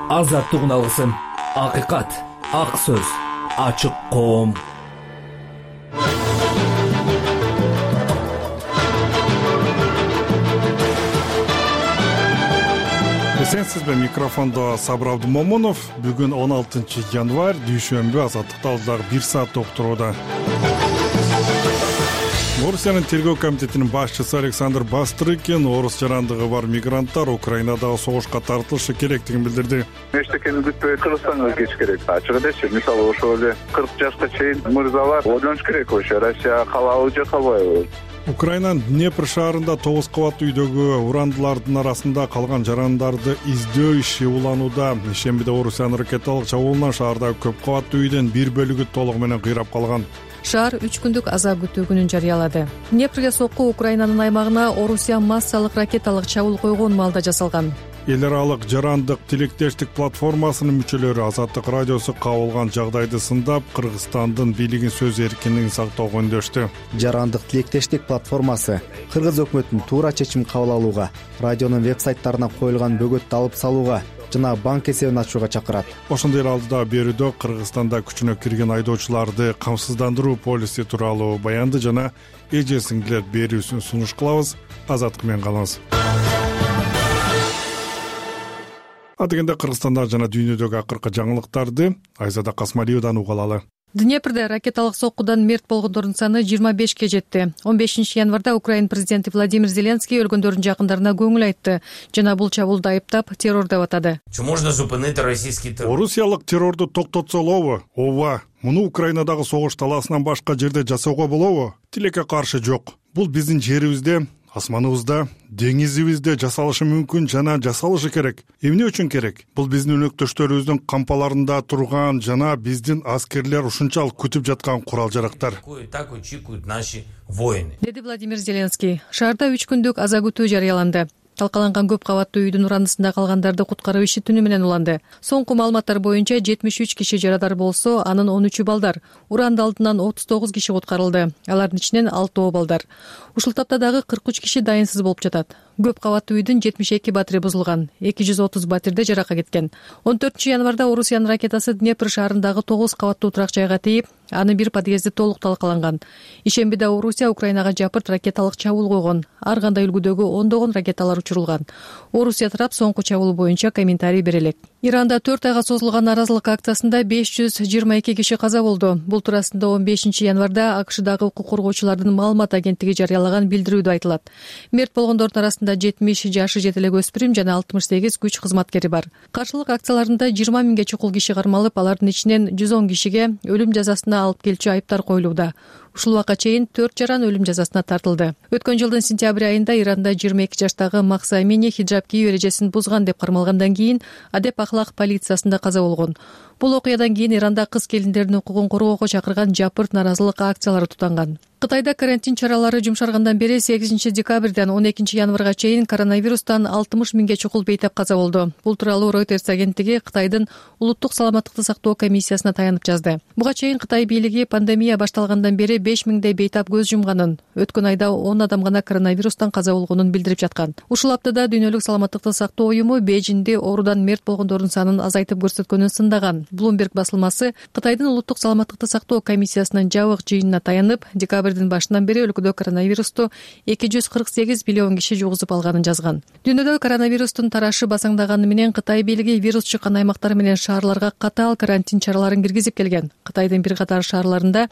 азаттык алгысым, акыйкат, ак сөз, ачык коом. Сенсизбе, микрофондо Сабыр Абдумомунов. Бүгүн 16 январь, дүйшөмбү, азаттыкта дагы 1 саат токтуруда. Орусиянын тергөө комитетинин башчысы Александр Бастрыкин орус жарандыгы бар мигранттар Украинадагы согушка тартылышы керектигин билдирди. Эчтекени күтпөй Кыргызстанга кетиш керек. Ачык элечи, мисалы ошол эле 40 жашка чейин мырзалар ойлонуш керек вообще, Россия калабы же калбайбы. Украинанын Днепр шаарында 9 кабаттуу үйдөгү урандылардын арасында калган жарандарды издөө иши уланууда. Ишембиде Орусиянын ракеталык чабуулунан шаардагы көп кабаттуу үйдөн бир бөлүгү толугу менен кыйрап калган. Шаар 3 күндүк азап күтүү күнүн жарыялады. Днепрге сокку Украинанын аймагына Орусия массалык ракеталык чабуул койгон маалда жасалган. Эл аралык жарандык тилектештик платформасынын мүчөлөрү Азаттык радиосу кабылган жагдайды сындап, Кыргызстандын бийлигин сөз эркиндигин сактоого үндөштү. Жарандык тилектештик платформасы Кыргыз өкмөтүнүн туура чечим кабыл алууга, радионун вебсайттарына коюлган бөгөттү алып салууга жана банк эсебин ачууга чакырат. Ошондой эле алдыда берүүдө Кыргызстанда күчүнө кирген айдоочуларды камсыздандыруу полиси тууралуу баянды жана эже сиңдилер берүүсүн сунуш кылабыз. Азаттык менен калыңыз. Адегенде Кыргызстанда жана дүйнөдөгү акыркы жаңылыктарды Айзада Касмалиевадан уга алалы. Днепрде ракеталык соккудан мерт болгондордун саны 25ке жетти. 15 январда Украина президенти Владимир Зеленский өлгөндөрдүн жакындарына көңүл айтты жана бул чабуулду айыптап террор деп атады. Орусиялык террорду токтотсо болобу? Ооба. Муну Украинадагы согуш талаасынан башка жерде жасоого болобу? Тилекке каршы жок. Бул биздин жерибизде, асманыбызда, деңизибизде жасалышы мүмкүн жана жасалышы керек. Эмне үчүн керек? Бул биздин өнөктөштөрүбүздүн кампаларында турган жана биздин аскерлер ушунчалык күтүп жаткан курал-жарактар. Деди Владимир Зеленский. Шаарда 3 күндүк аза күтүү жарыяланды. Талкаланган көп кабаттуу үйдүн урандысында калгандарды куткаруу иши түнү менен уланды. Соңку маалыматтар боюнча 73 киши жарадар болсо, анын 13-ü балдар. Уранды алдынан 39 киши куткарылды. Алардын ичинен 6 балдар. Ушул тапта дагы 43 киши дайынсыз болуп жатат. Көп кабаттуу үйдүн 72 батири бузулган, 230 батирде жарака кеткен. 14 январда Орусиянын ракетасы Днепр шаарындагы 9 кабаттуу турак жайга тийип, анын бир подъезди толук талкаланган. Ишембиде Орусия Украинага жапырт ракеталык чабуул койгон. Ар кандай үлгүдөгү ондогон ракеталар учурулган. Орусия тарап соңку чабуул боюнча комментарий бере элек. Иранда 4 айга созулган наразылык акциясында 522 киши каза болду. Бул туурасында 15 январда АКШдагы укук коргоочулардын маалымат агенттиги жарыялаган билдирүүдө айтылат. Мерт болгондордун арасында 70 жашы жете элек өспүрүм жана 68 күч кызматкери бар. Каршылык акцияларында 20 миңге чукул киши кармалып, алардын ичинен 110 кишиге өлүм жазасына алып келчү айыптар коюлууда. Ушул убакка чейин 4 жаран өлүм жазасына тартылды. Өткөн жылдын сентябрь айында Иранда 22 жаштагы Махса Амини хиджаб кийүү эрежесин бузган деп кармалгандан кийин адеп ахлак полициясында каза болгон. Бул окуядан кийин Иранда кыз келиндердин укугун коргоого чакырган жапырт наразылык акциялары тутанган. Кытайда карантин чаралары жумшаргандан бери 8 декабрдан 12 январга чейин коронавирустан 60 миңге чукул бейтап каза болду. Бул тууралуу Reuters агенттиги Кытайдын улуттук саламаттыкты сактоо комиссиясына таянып жазды. Буга чейин Кытай бийлиги пандемия башталгандан бери 5 миңдей бейтап көз жумганын, өткөн айда 10 адам гана коронавирустан каза болгонун билдирип жаткан. Ушул аптада Дүйнөлүк саламаттыкты сактоо уюму Бейжиңде оорудан мерт болгондордун санын азайтып көрсөткөнүн сындаган. Bloomberg басылмасы Кытайдын улуттук саламаттыкты сактоо комиссиясынын жабык жыйынына таянып, декабрдын башынан бери өлкөдө коронавирусту 248 миллион киши жугузуп алганын жазган. Дүйнөдө коронавирустун тарашы басаңдаганы менен Кытай бийлиги вирус чыккан аймактар менен шаарларга катаал карантин чараларын киргизип келген. Кытайдын бир катар шаарларында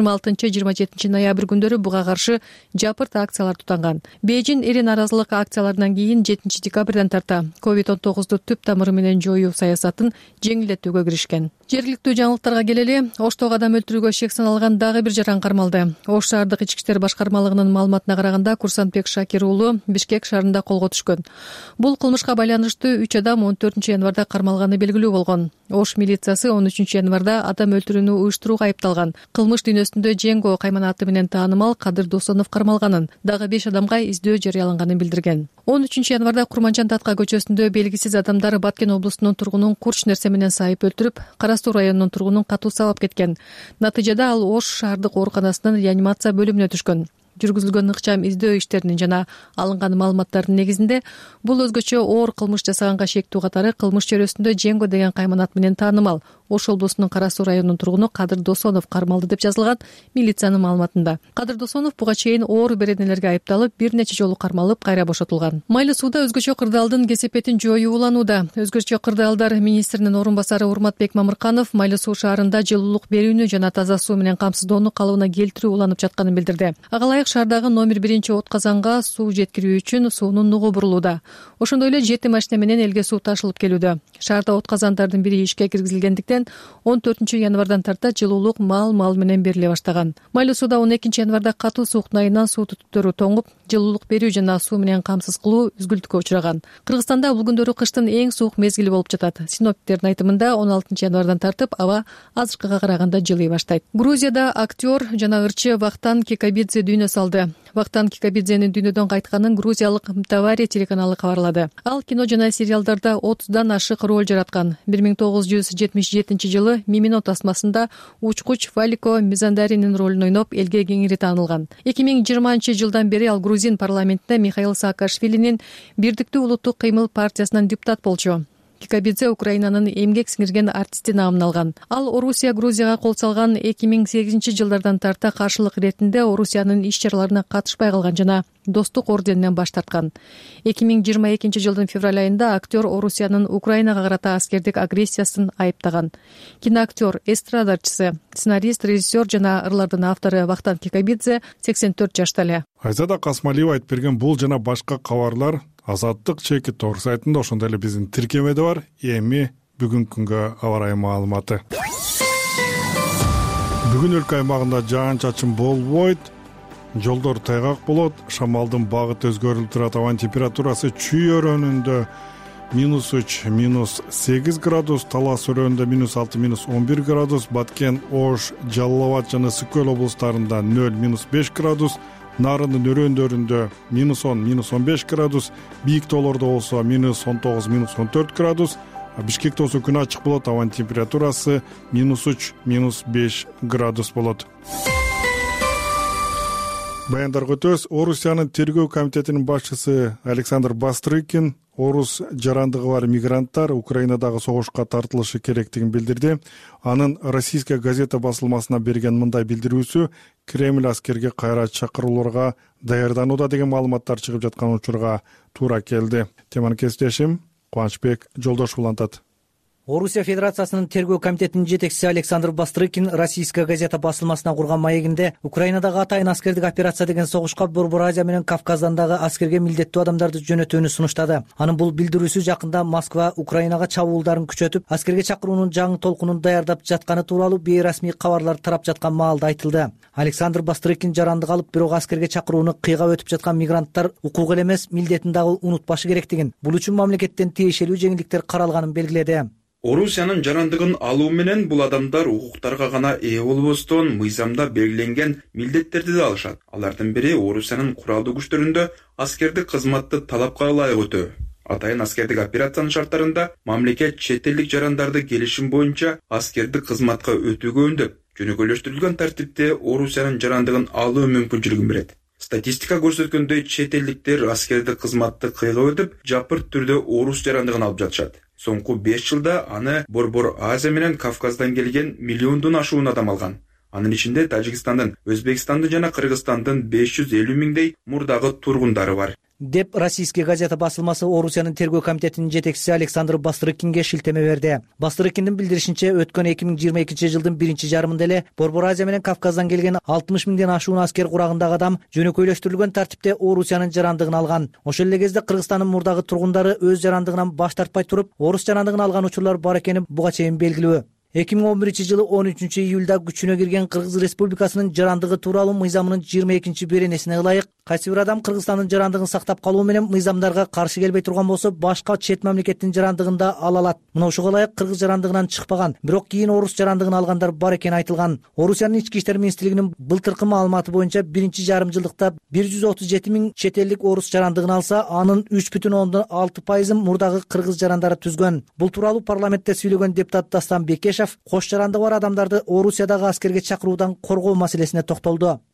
26-27 ноябрь күндөрү буга каршы жапырт акциялар тутанган. Бейжиң ири наразылык акцияларынан кийин 7 декабрдан тарта COVID-19 түп тамыры менен жоюу саясатын жеңилдетүүгө киришкен. Жергиликтүү жаңылыктарга келели, Оштогу адам өлтүрүүгө шек саналган дагы бир жаран кармалды. Ош шаардык ички иштер башкармалыгынын маалыматына караганда, Курсанбек Шакир уулу Бишкек шаарында колго түшкөн. Бул кылмышка байланыштуу 3 адам 14 январда кармалганы белгилүү болгон. Ош милициясы 13 январда адам өлтүрүүнү уюштурууга айыпталган. Кылмыш дүйнөсүндө Жеңго кайманаты менен таанымал Кадыр Досонов кармалганын, дагы 5 адамга издөө жарыяланганын билдирген. 13 январда Курманчан Татка көчөсүндө белгисиз адамдар Баткен облусунун тургунун курч нерсе менен сайып өлтүрүп, Карастуу районунун тургунун катуу сабап кеткен. Натыйжада ал Ош шаардык ооруканасынын реанимация бөлүмүнө түшкөн. жүргүзүлгөн ыкчам издөө иштеринин жана алынган маалыматтардын негизинде бул өзгөчө оор кылмыш жасаганга шектүү катары кылмыш чөйрөсүндө Жеңго деген кайманат менен таанымал Ош облусунун Кара Суу районунун тургуну Кадыр Досонов кармалды деп жазылган милициянын маалыматында. Кадыр Досонов буга чейин оор беренелерге айыпталып, бир нече жолу кармалып, кайра бошотулган. Майлуу сууда өзгөчө кырдаалдын кесепетин жоюу уланууда. Өзгөчө кырдаалдар министринин орун басары Урматбек Мамырканов Майлуу суу шаарында жылуулук берүүнү жана таза суу менен камсыздоону калыбына келтирүү уланып жатканын билдирди. Ага ылайык шаардагы номер 1 от казанга суу жеткирүү үчүн суунун нугу бурулууда. Ошондой эле 7 машина менен элге суу ташылып келүүдө. Шаарда от казандардын бири ишке киргизилгендиктен 14 январдан тарта жылуулук мал менен бериле баштаган. Майлуу сууда 12 январда катуу сууктун айынан суу түтүктөрү тоңуп, жылуулук берүү жана суу менен камсыз кылуу үзгүлтүккө учураган. Кыргызстанда бул күндөрү кыштын эң суук мезгили болуп жатат. Синоптиктердин айтымында 16 январдан тартып аба азыркыга караганда жылый баштайт. Грузияда актер жана ырчы Вахтанг Кикабидзе дүйнө салды. Вахтанг Кикабидзенин дүйнөдөн кайтканын грузиялык Мтавари телеканалы кабарлады. Ал кино жана сериалдарда 30дан ашык роль жараткан. 1977 жылы Мимино тасмасында учкуч Валико Мизандаринин ролун ойноп, элге кеңири таанылган. 2020 жылдан бери ал грузин парламентинде Михаил Саакашвилинин Бирдиктүү улуттук кыймыл партиясынан депутат болчу. Кикабидзе Украинанын эмгек сиңирген артисти наамын алган. Ал Орусия Грузияга кол салган 2008 жылдардан тарта каршылык иретинде Орусиянын иш чараларына катышпай калган жана достук орденинен баш тарткан. 2022 жылдын февраль айында актер Орусиянын Украинага карата аскердик агрессиясын айыптаган. Киноактер, эстрадарчысы, сценарист, режиссер жана ырлардын автору Вахтанг Кикабидзе 84 жашта эле. Айзада Касмалиева айтып берген бул жана башка кабарлар Азаттык чеки тор сайтында, ошондой эле биздин тиркемеде бар. Эми бүгүнкү күнгө аба ырайы маалыматы. Бүгүн өлкө аймагында жаан-чачын болбойт, жолдор тайгак болот, шамалдын багыты өзгөрүлүп турат, абанын температурасы Чүй өрөөнүндө -3, -8 градус, Талас өрөөнүндө -6, -11 градус, Баткен, Ош, Жалал Абад жана Сүт Көл облустарында 0, -5 градус, Нарындын өрөөндөрүндө -10, -15 градус, бийик тоолордо болсо -19, -14 градус, Бишкекте болсо күн ачык болот, абанын температурасы -3, -5 градус болот. Баяндарга өтөбүз. Орусиянын тергөө комитетинин башчысы Александр Бастрыкин орус жарандыгы бар мигранттар Украинадагы согушка тартылышы керектигин билдирди. Анын Российская газета басылмасына берген мындай билдирүүсү Кремль аскерге кайра чакырууларга даярданууда деген маалыматтар чыгып жаткан учурга туура келди. Теманы кесиптешим Кубанычбек Жолдошов улантат. Орусия Федерациясынын тергөө комитетинин жетекчиси Александр Бастрыкин Российская газета басылмасына курган маегинде Украинадагы атайын аскердик операция деген согушка Борбор Азия менен Кавказдан дагы аскерге милдеттүү адамдарды жөнөтүүнү сунуштады. Анын бул билдирүүсү жакында Москва Украинага чабуулдарын күчөтүп, аскерге чакыруунун жаңы толкунун даярдап жатканы тууралуу бейрасмий кабарлар тарап жаткан маалда айтылды. Александр Бастрыкин жарандык алып, бирок аскерге чакырууну кыйгап өтүп жаткан мигранттар укук эле эмес, милдетин дагы унутпашы керектигин, бул үчүн мамлекеттен тиешелүү жеңилдиктер каралганын белгиледи. Орусиянын жарандыгын алуу менен бул адамдар укуктарга гана ээ болбостон мыйзамда белгиленген милдеттерди да алышат. Алардын бири Орусиянын куралдуу күчтөрүндө аскердик кызматты талапка ылайык өтөө. Атайын аскердик операциянын шарттарында мамлекет чет элдик жарандарды келишим боюнча аскердик кызматка өтүүгө үндөп, жөнөкөйлөштүрүлгөн тартипте Орусиянын жарандыгын алуу мүмкүнчүлүгүн берет. Статистика көрсөткөндөй чет элдиктер аскердик кызматты кыйгап өтүп, жапырт түрдө орус жарандыгын алып жатышат. Соңку 5 жылда аны Борбор Азия менен Кавказдан келген миллиондон ашуун адам алган. Анын ичинде Тажикстандын, Өзбекстандын жана Кыргызстандын 550 миңдей мурдагы тургундары бар. Деп Российская газета басылмасы Орусиянын тергөө комитетинин жетекчиси Александр Бастрыкинге шилтеме берди. Бастрыкиндин билдиришинче, өткөн 2022 жылдын биринчи жарымында эле Борбор Азия менен Кавказдан келген 60 миңден ашуун аскер курагындагы адам жөнөкөйлөштүрүлгөн тартипте Орусиянын жарандыгын алган. Ошол эле кезде Кыргызстандын мурдагы тургундары өз жарандыгынан баш тартпай туруп, орус жарандыгын алган учурлар бар экени буга чейин белгилүү. 2011 жылы 13 июлда күчүнө кирген Кыргыз Республикасынын жарандыгы тууралуу мыйзамынын 22 беренесине ылайык кайсы бир адам Кыргызстандын жарандыгын сактап калуу менен мыйзамдарга каршы келбей турган болсо, башка чет мамлекеттин жарандыгын да ала алат. Мына ушуга ылайык Кыргыз жарандыгынан чыкпаган, бирок кийин орус жарандыгын алгандар бар экени айтылган. Орусиянын ички иштер министрлигинин былтыркы маалыматы боюнча биринчи жарым жылдыкта 137 миң чет элдик орус жарандыгын алса, анын 3,6% мурдагы кыргыз жарандары түзгөн. Бул тууралуу парламентте сүйлөгөн депутат Дастан Бекешев кош жарандыгы бар адамдарды Орусиядагы аскерге чакыруудан коргоо маселесине токтолду.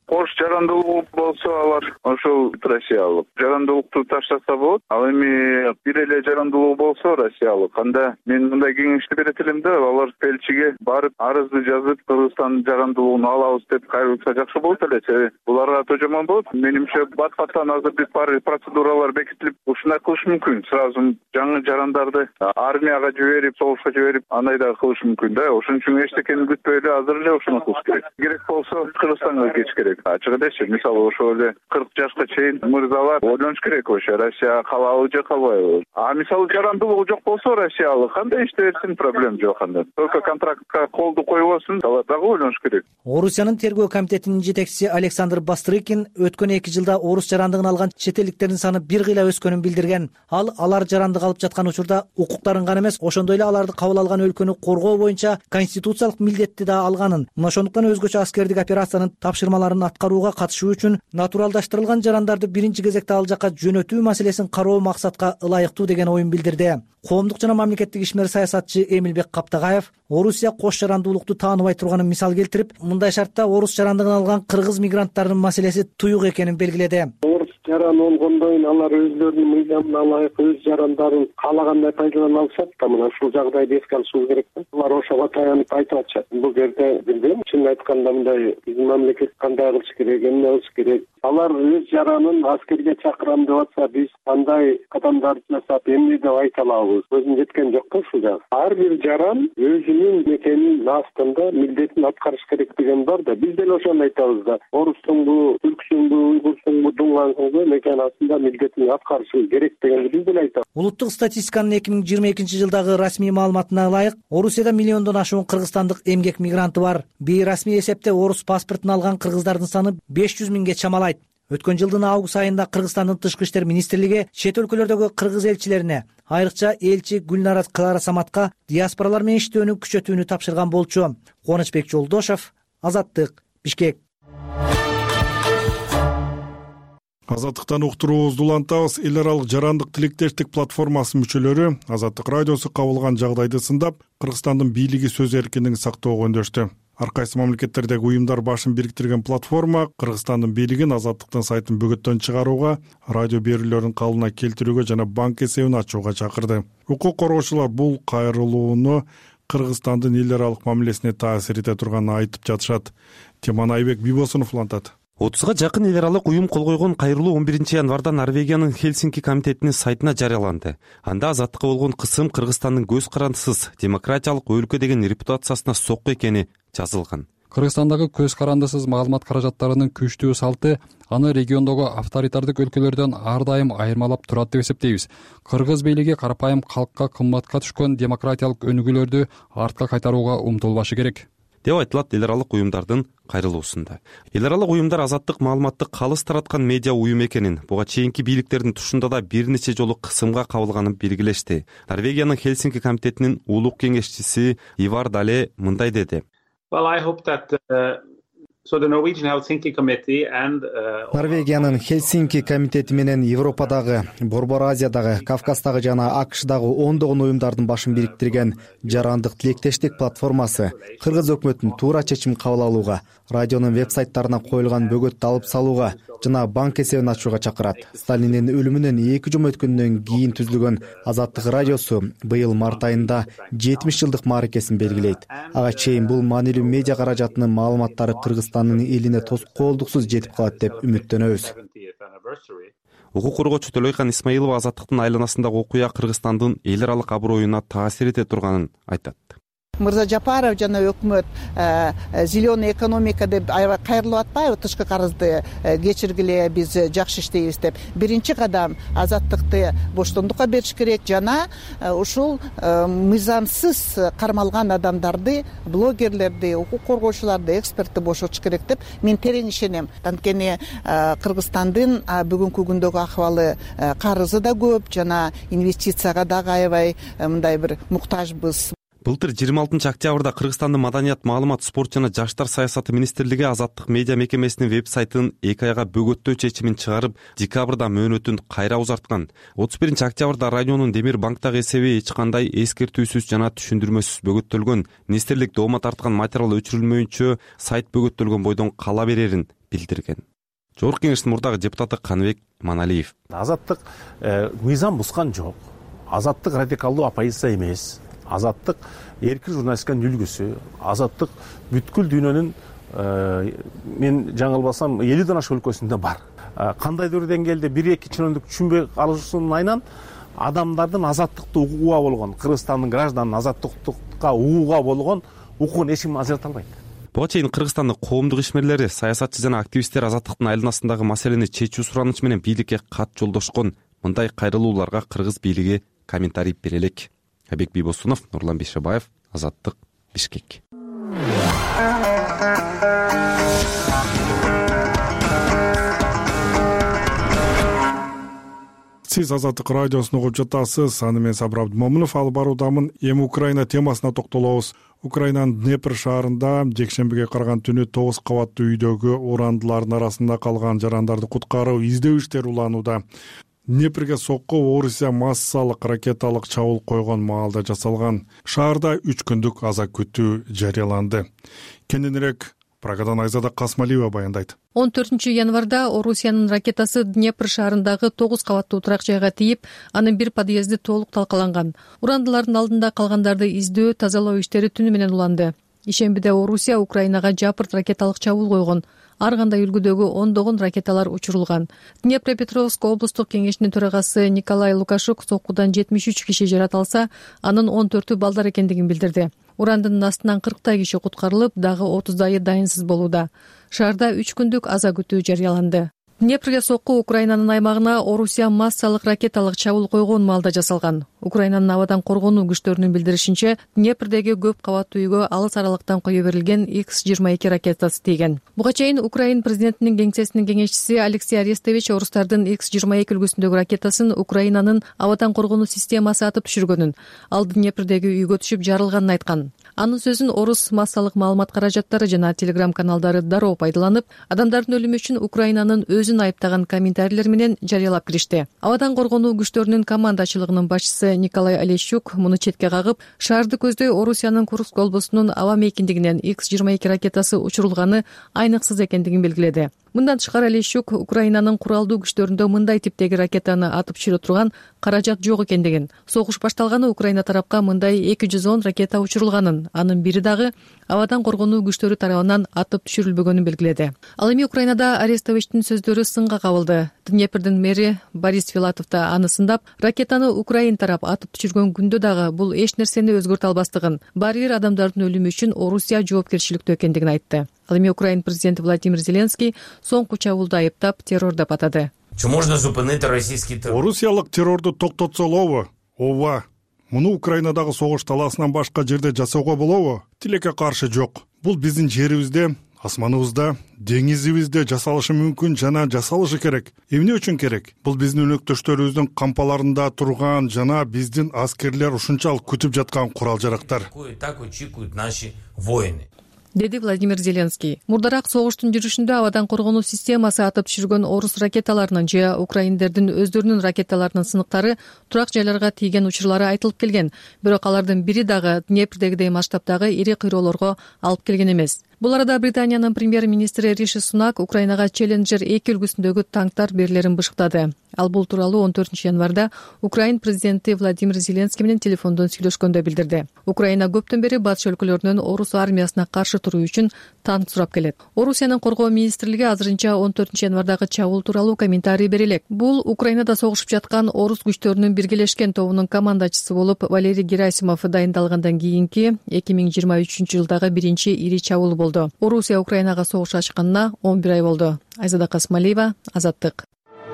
Кош жарандылык болсо алар ошол Россиялык жарандылыкты таштаса болот. Ал эми бир эле жарандылык болсо Россиялык. Анда мен мындай кеңешти берет элем да, алар элчиге барып арызды жазып Кыргызстандын жарандылыгын алабыз деп кайрылса жакшы болот эле. Себеби буларга жаман болот. Менимче бат-баттан азыр бир процедуралар бекитилип ушундай кылыш мүмкүн. Сразу жаңы жарандарды армияга жиберип, согушка жиберип, андай да кылыш мүмкүн да. Ошон үчүн эчтекени күтпөй эле азыр эле ошону кылыш керек. Керек болсо Кыргызстанга кетиш керек. Ачык элечи, мисалы ошол эле 40 жашка чейин мырзалар ойлонуш керек вообще Россия калабы же калбайбы. Мисалы жарандылыгы жок болсо Россиялык кандай иште берсин, проблема жок анда. Только контрактка колду коюбасын, алар дагы ойлонуш керек. Орусиянын тергөө комитетинин жетекчиси Александр Бастрыкин өткөн 2 жылда орус жарандыгын алган чет элдиктердин саны бир кыйла өскөнүн билдирген. Алар жарандык алып жаткан учурда укуктарын гана эмес, ошондой эле аларды кабыл алган өлкөнү коргоо боюнча конституциялык милдетти да алганын. Мына ошондуктан өзгөчө аскердик операциянын тапшырмаларын аткарууга катышуу үчүн натуралдаштырылган жарандарды биринчи кезекте ал жака жөнөтүү маселесин кароо максатка ылайыктуу деген оюн билдирди. Коомдук жана мамлекеттик ишмер саясатчы Эмилбек Каптагаев Орусия кош жарандуулукту тааныбай турганын мисал келтирип, мындай шартта орус жарандыгын алган кыргыз мигранттарынын маселеси туюк экенин белгиледи. Жаран болгондон алар өздөрүнүн мыйзамына ылайык өз жарандарын каалагандай пайдалана алышат да, мына ушул жагдайды эске алышыбыз керек да. Алар ошого таянып айтып атышат. Бул жерде билбейм, чын айтканда мындай биздин мамлекет кандай кылыш керек, эмне кылыш керек. Алар өз жаранын аскерге чакырам деп атса, биз кандай кадамдарды жасап, эмне деп айта алабыз? Көзүм жеткен жок да ушул жак. Ар бир жаран өзүнүн мекенинин астында милдетин аткарыш керек деген бар да. Биз деле ошону айтабыз да. Орустуңбу, түрксүңбү, уйгурсуңбу, дуңгансуңбу, мекен астында милдетин аткарышы керек дегенди биз деле айтабыз. Улуттук статистиканын 2022 жылдагы расмий маалыматына ылайык, Орусияда миллиондон ашуун кыргызстандык эмгек мигранты бар. Бейрасмий эсепте орус паспортун алган кыргыздардын саны 500 миңге чамалайт. Өткөн жылдын август айында Кыргызстандын Тышкы иштер министрлиги чет өлкөлөрдөгү кыргыз элчилерине, айрыкча элчи Гүлнара Кара Саматка диаспоралар менен иштөөнү күчөтүүнү тапшырган болчу. Кубанычбек Жолдошов, Азаттык, Бишкек. Азаттыктан уктуруубузду улантабыз. Эл аралык жарандык тилектештик платформасы мүчөлөрү Азаттык радиосу кабылган жагдайды сындап, Кыргызстандын бийлиги сөз эркиндигин сактоого үндөштү. Ар кайсы мамлекеттердеги уюмдар башын бириктирген платформа Кыргызстандын бийлигин Азаттыктын сайтын бөгөттөн чыгарууга, радио берүүлөрүн калыбына келтирүүгө жана банк эсебин ачууга чакырды. Укук коргоочулар бул кайрылууну Кыргызстандын эл аралык мамилесине таасир эте турганын айтып жатышат. Теманы Айбек Бибосунов улантат. 30га жакын эл аралык уюм кол койгон кайрылуу 11 январда Норвегиянын Хельсинки комитетинин сайтына жарыяланды. Анда азаттыкка болгон кысым Кыргызстандын көз карандысыз демократиялык өлкө деген репутациясына сокку экени жазылган. Кыргызстандагы көз карандысыз маалымат каражаттарынын күчтүү салты аны региондогу авторитардык өлкөлөрдөн ар дайым айырмалап турат деп эсептейбиз. Кыргыз бийлиги карапайым калкка кымбатка түшкөн демократиялык өнүгүүлөрдү артка кайтарууга умтулбашы керек деп айтылат эл аралык уюмдардын кайрылуусунда. Эл аралык уюмдар азаттык маалыматты калыс тараткан медиа уюм экенин, буга чейинки бийликтердин тушунда да бир нече жолу кысымга кабылганын белгилешти. Норвегиянын Хельсинки комитетинин улук кеңешчиси Ивар Дале мындай деди. Норвегиянын Хельсинки комитети менен Европадагы, Борбор Азиядагы, Кавказдагы жана АКШдагы ондогон уюмдардын башын бириктирген жарандык тилектештик платформасы кыргыз өкмөтүн туура чечим кабыл алууга, радионун вебсайттарына коюлган бөгөттү алып салууга жана банк эсебин ачууга чакырат. Сталиндин өлүмүнөн 2 жума өткөндөн кийин түзүлгөн Азаттык радиосу быйыл март айында 70 жылдык мааракесин белгилейт. Ага чейин бул маанилүү медиа каражатынын маалыматтары Кыргызстандын элине тоскоолдуксуз жетип калат деп үмүттөнөбүз. Укук коргоочу Төлөйкан Исмаилова азаттыктын айланасындагы окуя Кыргызстандын эл аралык аброюна таасир эте турганын айтат. Мырза Жапаров жана өкмөт зеленый экономика деп кайрылып атпайбы, тышкы карызды кечиргиле, биз жакшы иштейбиз деп. Биринчи кадам азаттыкты боштондукка бериш керек жана ушул мыйзамсыз кармалган адамдарды, блогерлерди, укук коргоочуларды, экспертти бошотуш керек деп мен терең ишенем. Анткени Кыргызстандын бүгүнкү күндөгү акыбалы карызы да көп жана инвестицияга дагы аябай мындай бир муктажбыз. Былтыр 26 октябрда Кыргызстандын маданият, маалымат, спорт жана жаштар саясаты министрлиги азаттык медиа мекемесинин вебсайтын 2 айга бөгөттөө чечимин чыгарып, декабрда мөөнөтүн кайра узарткан. 31 октябрда радионун Демир банктагы эсеби эч кандай эскертүүсүз жана түшүндүрмөсүз бөгөттөлгөн. Министрлик доомат тарткан материал өчүрүлмөйүнчө сайт бөгөттөлгөн бойдон кала берерин билдирген. Жогорку Кеңештин мурдагы депутаты Каныбек Маналиев: Азаттык мыйзам бускан жок. Азаттык радикалдуу оппозиция эмес. Азаттык эркин журналистиканын үлгүсү. Азаттык бүткүл дүйнөнүн мен жаңылбасам 50ден ашык өлкөсүндө бар. Кандайдыр бир деңгээлде 1-2 чынындык түшүнбөй калышуусунун айынан адамдардын азаттыкты угууга болгон, Кыргызстандын гражданын азаттыкка угууга болгон укугун эч ким ажырата албайт. Буга чейин Кыргызстандын коомдук ишмерлери, саясатчы жана активисттер азаттыктын айланасындагы маселени чечүү суранычы менен бийликке кат жолдошкон. Мындай кайрылууларга кыргыз бийлиги комментарий бере элек. Айбек Бийбосунов, Нурлан Бейшебаев, Азаттык, Бишкек. Сиз Азаттык радиосун угуп жатасыз. Аны мен Сабыр Абдымомунов алып баруудамын. Эми Украина темасына токтолобуз. Украинанын Днепр шаарында жекшембиге караган түнү 9 кабаттуу үйдөгү урандылардын арасында калган жарандарды куткаруу издөө иштери уланууда. Днепрге сокку Орусия массалык ракеталык чабуул койгон маалда жасалган. Шаарда 3 күндүк аза күтүү жарыяланды. Кененирээк Прагадан Айзада Касмалиева баяндайт. 14 январда Орусиянын ракетасы Днепр шаарындагы 9 кабаттуу турак жайга тийип, анын бир подъезди толук талкаланган. Урандылардын алдында калгандарды издөө, тазалоо иштери түнү менен уланды. Ишембиде Орусия Украинага жапырт ракеталык чабуул койгон. Ар кандай үлгүдөгү ондогон ракеталар учурулган. Днепропетровск облустук кеңешинин төрагасы Николай Лукашук соккудан 73 киши жаратылса, анын 14-ü балдар экендигин билдирди. Урандын астынан 40 киши куткарылып, дагы 30 дайынсыз болууда. Шаарда 3 күндүк аза күтүү жарыяланды. Днепрге сокку Украинанын аймагына Орусия массалык ракеталык чабуул койгон маалда жасалган. Украинанын абадан коргонуу күчтөрүнүн билдиришинче, Днепрдеги көп кабаттуу үйгө алыс аралыктан кое берилген X-22 ракетасы тийген. Буга чейин Украин президентинин кеңсесинин кеңешчиси Алексей Арестович орустардын X-22 үлгүсүндөгү ракетасын Украинанын абадан коргонуу системасы атып түшүргөнүн, ал Днепрдеги үйгө түшүп жарылганын айткан. Анын сөзүн орус массалык маалымат каражаттары жана телеграм каналдары дароо пайдаланып, адамдардын өлүмү үчүн Украинанын өзүн айыптаган комментарийлер менен жарыялап киришти. Абадан коргонуу күчтөрүнүн командачылыгынын башчысы Николай Олещук муну четке кагып, шаарды көздөй Орусиянын Курск облусунун аба мейкиндигинен X-22 ракетасы учурулганы айныксыз экендигин белгиледи. Мындан тышкары Олещук Украинанын куралдуу күчтөрүндө мындай типтеги ракетаны атып түшүрө турган каражат жок экендигин, согуш башталганы Украина тарапка мындай 210 ракета учурулганын, анын бири дагы абадан коргонуу күчтөрү тарабынан атып түшүрүлбөгөнүн белгиледи. Ал эми Украинада Арестовичтин сөздөрү сынга кабылды. Днепрдин мэри Борис Филатов да аны сындап, ракетаны Украин тарап атып түшүргөн күндө дагы бул эч нерсени өзгөртө албастыгын, баары бир адамдардын өлүмү үчүн Орусия жоопкерчиликтүү экендигин айтты. Ал эми Украин президенти Владимир Зеленский соңку чабуулду айыптап, террор деп атады. Орусиялык террорду токтотсо болобу? Ооба. Муну Украинадагы согуш талаасынан башка жерде жасоого болобу? Тилекке каршы жок. Бул биздин жерибизде, асманыбызда, деңизибизде жасалышы мүмкүн жана жасалышы керек. Эмне үчүн керек? Бул биздин өнөктөштөрүбүздүн кампаларында турган жана биздин аскерлер ушунчалык күтүп жаткан курал-жарактар. Деди Владимир Зеленский. Мурдараак согуштун жүрүшүндө абадан коргонуу системасы атып түшүргөн орус ракеталарынын же украиндердин өздөрүнүн ракеталарынын сыныктары турак жайларга тийген учурлары айтылып келген. Бирок алардын бири дагы Днепрдегидей масштабтагы ири кыйроолорго алып келген эмес. Бул арада Британиянын премьер-министри Риши Сунак Украинага Челленджер 2 үлгүсүндөгү танктар берилерин бышыктады. Ал бул тууралуу 14 январда Украин президенти Владимир Зеленский менен телефондон сүйлөшкөндө билдирди. Украина көптөн бери батыш өлкөлөрүнөн орус армиясына каршы туруу үчүн танк сурап келет. Орусиянын коргоо министрлиги азырынча 14 январдагы чабуул тууралуу комментарий бере элек. Бул Украинада согушуп жаткан орус күчтөрүнүн биргелешкен тобунун командачысы болуп Валерий Герасимов дайындалгандан кийинки 2023 жылдагы биринчи ири чабуул болду. Орусия Украинага согуш ачканына 11 ай болду. Айзада Касмалиева, Азаттык.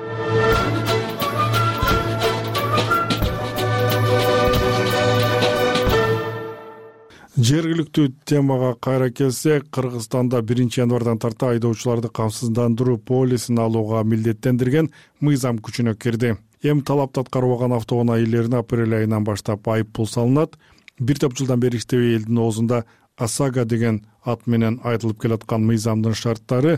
Жергиликтүү темага кайра келсек, Кыргызстанда 1 январдан тарта айдоочуларды камсыздандыруу полисин алууга милдеттендирген мыйзам күчүнө кирди. Эми талапты аткарбаган автоунаа ээлерине апрель айынан баштап айып пул салынат. Бир топ жылдан бери иштебей элдин оозунда ОСАГО деген ат менен айтылып келаткан мыйзамдын шарттары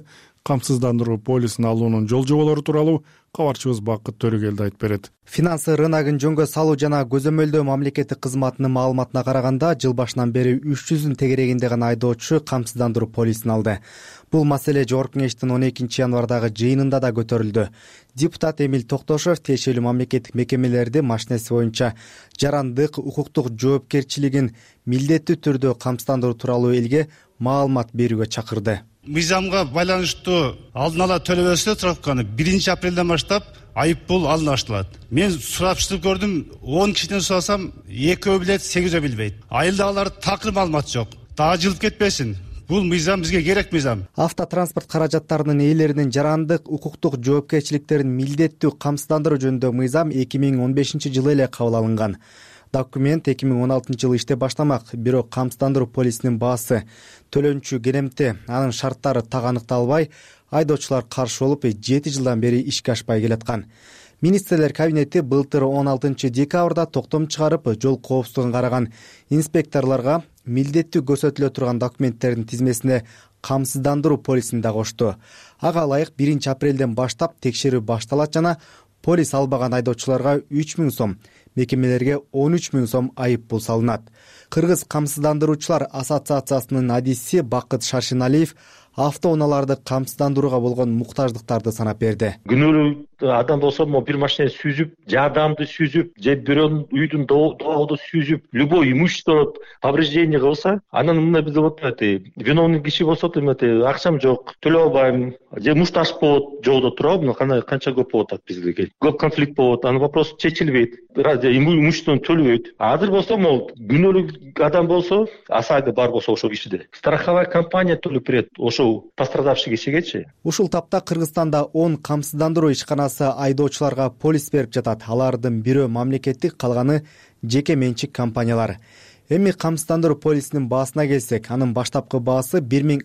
камсыздандыруу полисин алуунун жол жоболору тууралуу кабарчыбыз Бакыт Төрөгелди айтып берет. Финансы рыногун жөнгө салуу жана көзөмөлдөө мамлекеттик кызматынын маалыматына караганда жыл башынан бери 300 тегерегинде гана айдоочу камсыздандыруу полисин алды. Бул маселе Жогорку Кеңештин 12 январдагы жыйынында да көтөрүлдү. Депутат Эмил Токтошов тиешелүү мамлекеттик мекемелерди машинеси боюнча жарандык укуктук жоопкерчилигин милдеттүү түрдө камсыздандыруу тууралуу элге маалымат берүүгө чакырды. Мыйзамга байланыштуу алдын ала төлөбөсө страховканы 1 апрелден баштап айып пул алына башталат. Мен сурапчылык көрдүм, 10 кишиден сурасам, 2 билет, 8 билбейт. Айылдагылар такыр маалымат жок. Дагы жылып кетпесин. Бул мыйзам бизге керек мыйзам. Автотранспорт каражаттарынын ээлеринин жарандык укуктук жоопкерчиликтерин милдеттүү камсыздандыруу жөнүндө мыйзам 2015 жылы эле кабыл алынган. Документ 2016 жылы иштеп баштамак, бирок камсыздандыруу полисинин баасы төлөнчү керемти анын шарттары так аныкталбай, айдоочулар каршы болуп 7 жылдан бери ишке ашпай келаткан. Министрлер кабинети былтыр 16 декабрда токтом чыгарып, жол коопсуздугун караган инспекторлорго милдеттүү көрсөтүлө турган документтердин тизмесине камсыздандыруу полисин да кошту. Ага ылайык 1 апрелден баштап текшерүү башталат жана полис албаган айдоочуларга 3000 сом, мекемелерге 13000 сом айып пул салынат. Кыргыз камсыздандыруучулар ассоциациясынын адиси Бакыт Шаршеналиев автоунааларды камсыздандырууга болгон муктаждыктарды санап берди. Күнөөлүү адам болсо, бир машина сүзүп, жардамды сүзүп, же бирөөнүн үйдүн доогду сүзүп, любой имущество повреждение кылса, анан мына бизде виновный киши болсо, акчам жок, төлөй албайм, же мушташ болот, жолдо турабы, канча көп болот бизде. Көп конфликт болот, анын вопросу чечилбейт. Имуществону төлөбөйт. Азыр болсо, күнөөлүү адам болсо, ОСАГО бар болсо ошол кишиде. Страховая компания төлөп берет ошол пострадавший кишигечи. Ушул тапта Кыргызстанда 10 камсыздандыруу ишканасы айдоочуларга полис берип жатат. Алардын бирөө мамлекеттик, калганы жеке менчик компаниялар. Эми камсыздандыруу полисинин баасына келсек, анын баштапкы баасы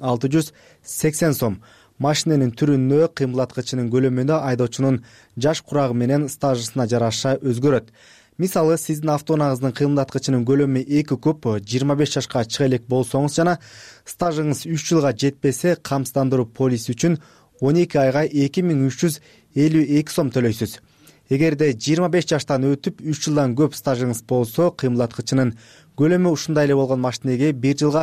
1680 сом. Машиненин түрүнө, кыймылдаткычынын көлөмүнө, айдоочунун жаш курагы менен стажысына жараша өзгөрөт. Мисалы, сиздин автоунааңыздын кыймылдаткычынын көлөмү 2 куб 25 жашка чыга элек болсоңуз жана стажыңыз 3 жылга жетпесе, камсыздандыруу полиси үчүн 12 айга 2352 сом төлөйсүз. Эгерде 25 жаштан өтүп 3 жылдан көп стажыңыз болсо, кыймылдаткычынын көлөмү ушундай эле болгон машинеге 1 жылга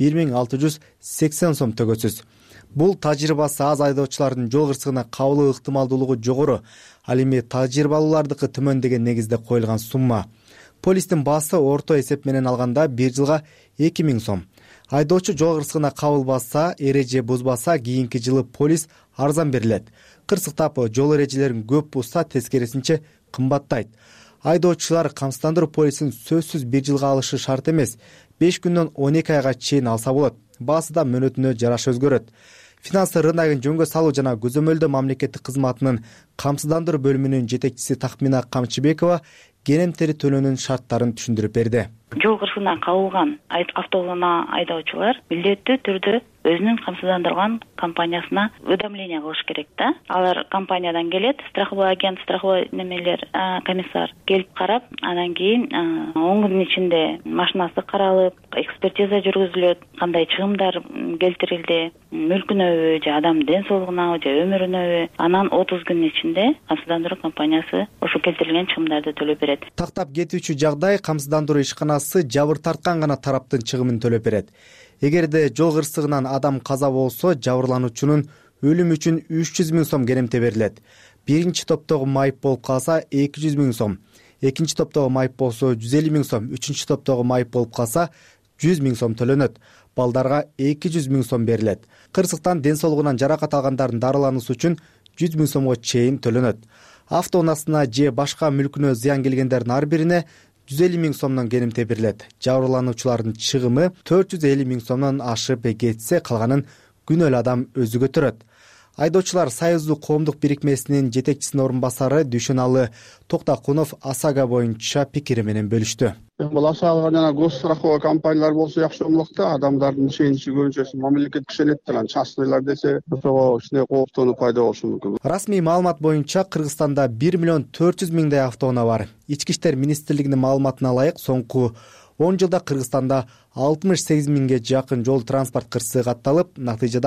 1680 сом төгөсүз. Бул тажрыйбасы аз айдоочулардын жол кырсыгына кабылуу ыктымалдуулугу жогору. Ал эми тажрыйбалуулардыкы төмөн деген негизде коюлган сумма. Полистин баасы орто эсеп менен алганда 1 жылга 2000 сом. Айдоочу жол кырсыгына кабылбаса, эреже бузбаса, кийинки жылы полис арзан берилет. Кырсыктап жол эрежелерин көп бузса, тескерисинче кымбаттайт. Айдоочулар камсыздандыруу полисин сөзсүз 1 жылга алышы шарт эмес. 5 күндөн 12 айга чейин алса болот. Баасы да мөөнөтүнө жараша өзгөрөт. Финансы рыногун жөнгө салуу жана көзөмөлдөө мамлекеттик кызматынын камсыздандыруу бөлүмүнүн жетекчиси Тахмина Камчыбекова керемтери төлөөнүн шарттарын түшүндүрүп берди. Жол кырсыгына кабылган автоунаа айдоочулар милдеттүү түрдө өзүнүн камсыздандырган компаниясына уведомление кылыш керек да. Алар компаниядан келет, страховой агент, страховой комиссар келип карап, анан кийин 10 күн ичинде машинасы каралып, экспертиза жүргүзүлөт, кандай чыгымдар келтирилди, мүлкүнөбү же адамдын ден соолугунабы же өмүрүнөбү. Анан 30 күн ичинде камсыздандыруу компаниясы ошо келтирилген чыгымдарды төлөп берет. Тактап кетүүчү жагдай камсыздандыруу ишканасы жабыр тарткан гана тараптын чыгымын төлөп берет. Эгерде жол кырсыгынан адам каза болсо, жабырлануучунун өлүмү үчүн 300 000 сом керемте берилет. Биринчи топтогу майып болуп калса 200 000 сом, экинчи топтогу майып болсо 150 000 сом, үчүнчү топтогу майып болуп калса 100 000 сом төлөнөт. Балдарга 200 000 сом берилет. Кырсыктан ден соолугунан жаракат алгандардын дарылануусу үчүн 100 000 сомго чейин төлөнөт. Автоунаасына же башка мүлкүнө зыян келгендердин ар бирине 150 000 сомдон керемте берилет. Жабырлануучулардын чыгымы 450 000 сомдон ашып кетсе, калганын күнөөлүү адам өзү көтөрөт. Айдоочулар Союздук коомдук бирикмесинин жетекчисинин орун басары Дүйшөналы Токтокунов ОСАГО боюнча пикири менен бөлүштү. Бул ОСАГО жана госстраховая компаниялар болсо жакшы болмок да, адамдардын ишеничи көбүнчөсү мамлекет ишенет да, частныйлар десе ошого кичине кооптонуу пайда болушу мүмкүн. Расмий маалымат боюнча Кыргызстанда 1 400 000 автоунаа бар. Ички иштер министрлигинин маалыматына ылайык, соңку 10 жылда Кыргызстанда 68 000 жакын жол транспорт кырсыгы катталып, натыйжада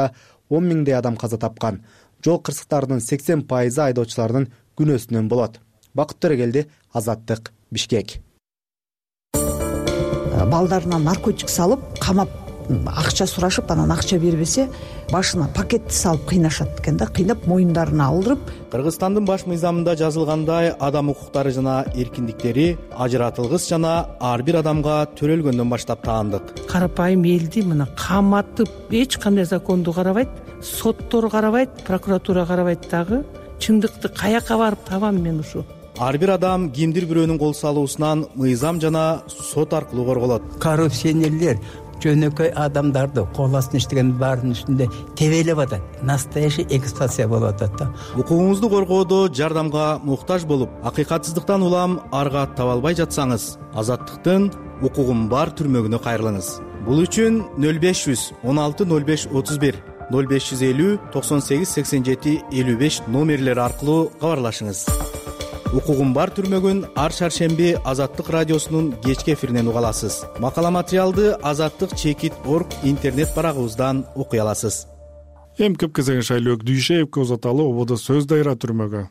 10 миңдей адам каза тапкан. Жол кырсыктарынын 80% айдоочулардын күнөөсүнөн болот. Бакыт Төрөгелди, Азаттык, Бишкек. Балдарына наркотик салып, камап, акча сурашып, анан акча бербесе, башына пакетти салып кыйнашат экен да, кыйнап моюндарына алдырып. Кыргызстандын баш мыйзамында жазылгандай, адам укуктары жана эркиндиктери ажыратылгыс жана ар бир адамга төрөлгөндөн баштап таандык. Карапайым элди мына каматып, эч кандай законду карабайт, соттор карабайт, прокуратура карабайт дагы. Чындыкты каяка барып табам мен ушу? Ар бир адам кимдир бирөөнүн кол салуусунан мыйзам жана сот аркылуу корголот. Коррупционерлер жөнөкөй адамдарды кол астына иштеген баарынын үстүндө тебелеп атат. Настоящий эксплуатация болуп атат да. Укугуңузду коргоодо жардамга муктаж болуп, акыйкатсыздыктан улам арга таба албай жатсаңыз, Азаттыктын укугум бар түрмөгүнө кайрылыңыз. Бул үчүн 0500 16 05 31 0550 98 87 55 номерлери аркылуу кабарлашыңыз. Укугум бар түрмөгүн ар шаршемби Азаттык радиосунун кечки эфиринен уга аласыз. Макала материалды azattik.org интернет барагыбыздан окуй аласыз. Эм көп кезеген шайлоо Дүйшеевке узаталы ободо сөз дайра түрмөгө.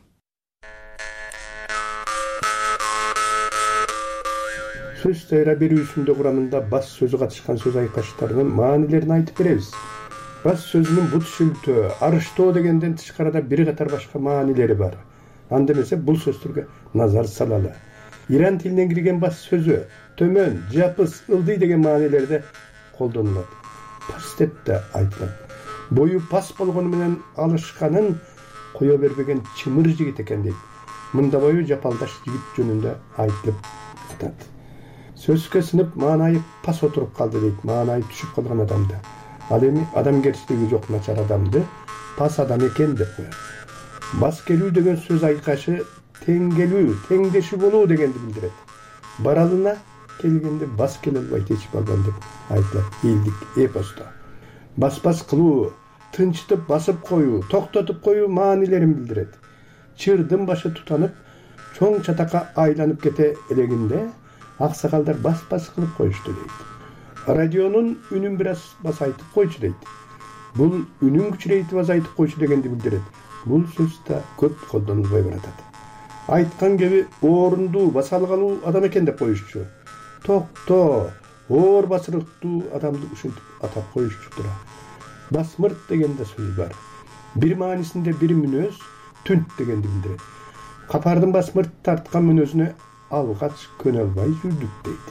Сөз дайра берүүсүндө курамында бас сөзү катышкан сөз айкаштарынын маанилерин айтып беребиз. Бас сөзүнүн бут шүлтөө, арыштоо дегенден тышкарыда бир катар башка маанилери бар. Анда эмесе бул сөздөргө назар салалы. Иран тилинен кирген бас сөзү төмөн, жапыс, ылдый деген маанилерде колдонулат. Пас деп да айтылат. Бою пас болгону менен алышканын кое бербеген чымыр жигит экен дейт. Мында бою жапалдаш жигит жөнүндө айтылып атат. Сөзгө сынып маанайы пас отуруп калды дейт, маанайы түшүп калган адамды. Ал эми адамгерчилиги жок начар адамды пас адам экен деп коет. Бас келүү деген сөз айкашы тең келүү, теңдеши болуу дегенди билдирет. Баралына келгенде бас келе албайт эч балдан деп айтылат элдик эпосто. Бас кылуу, тынчтып басып коюу, токтотуп коюу маанилерин билдирет. Чырдын башы тутанып, чоң чатакка айланып кете элегинде аксакалдар бас кылып коюшту дейт. Радионун үнүн бир аз басайтып койчу дейт. Бул үнүн күчүрейтип азайтып койчу дегенди билдирет. Бул сөз да көп колдонулбай баратат. Айткан кеби орунду баса алгалуу адам экен деп коюшчу. Токто, оор басырыктуу адамды ушинтип атап коюшчу тура. Басмырт деген да сөз бар. Бир маанисинде бир мүнөз түнт дегенди билдирет. Капардын басмырт тарткан мүнөзүнө алгач көнө албай жүрдүк дейт.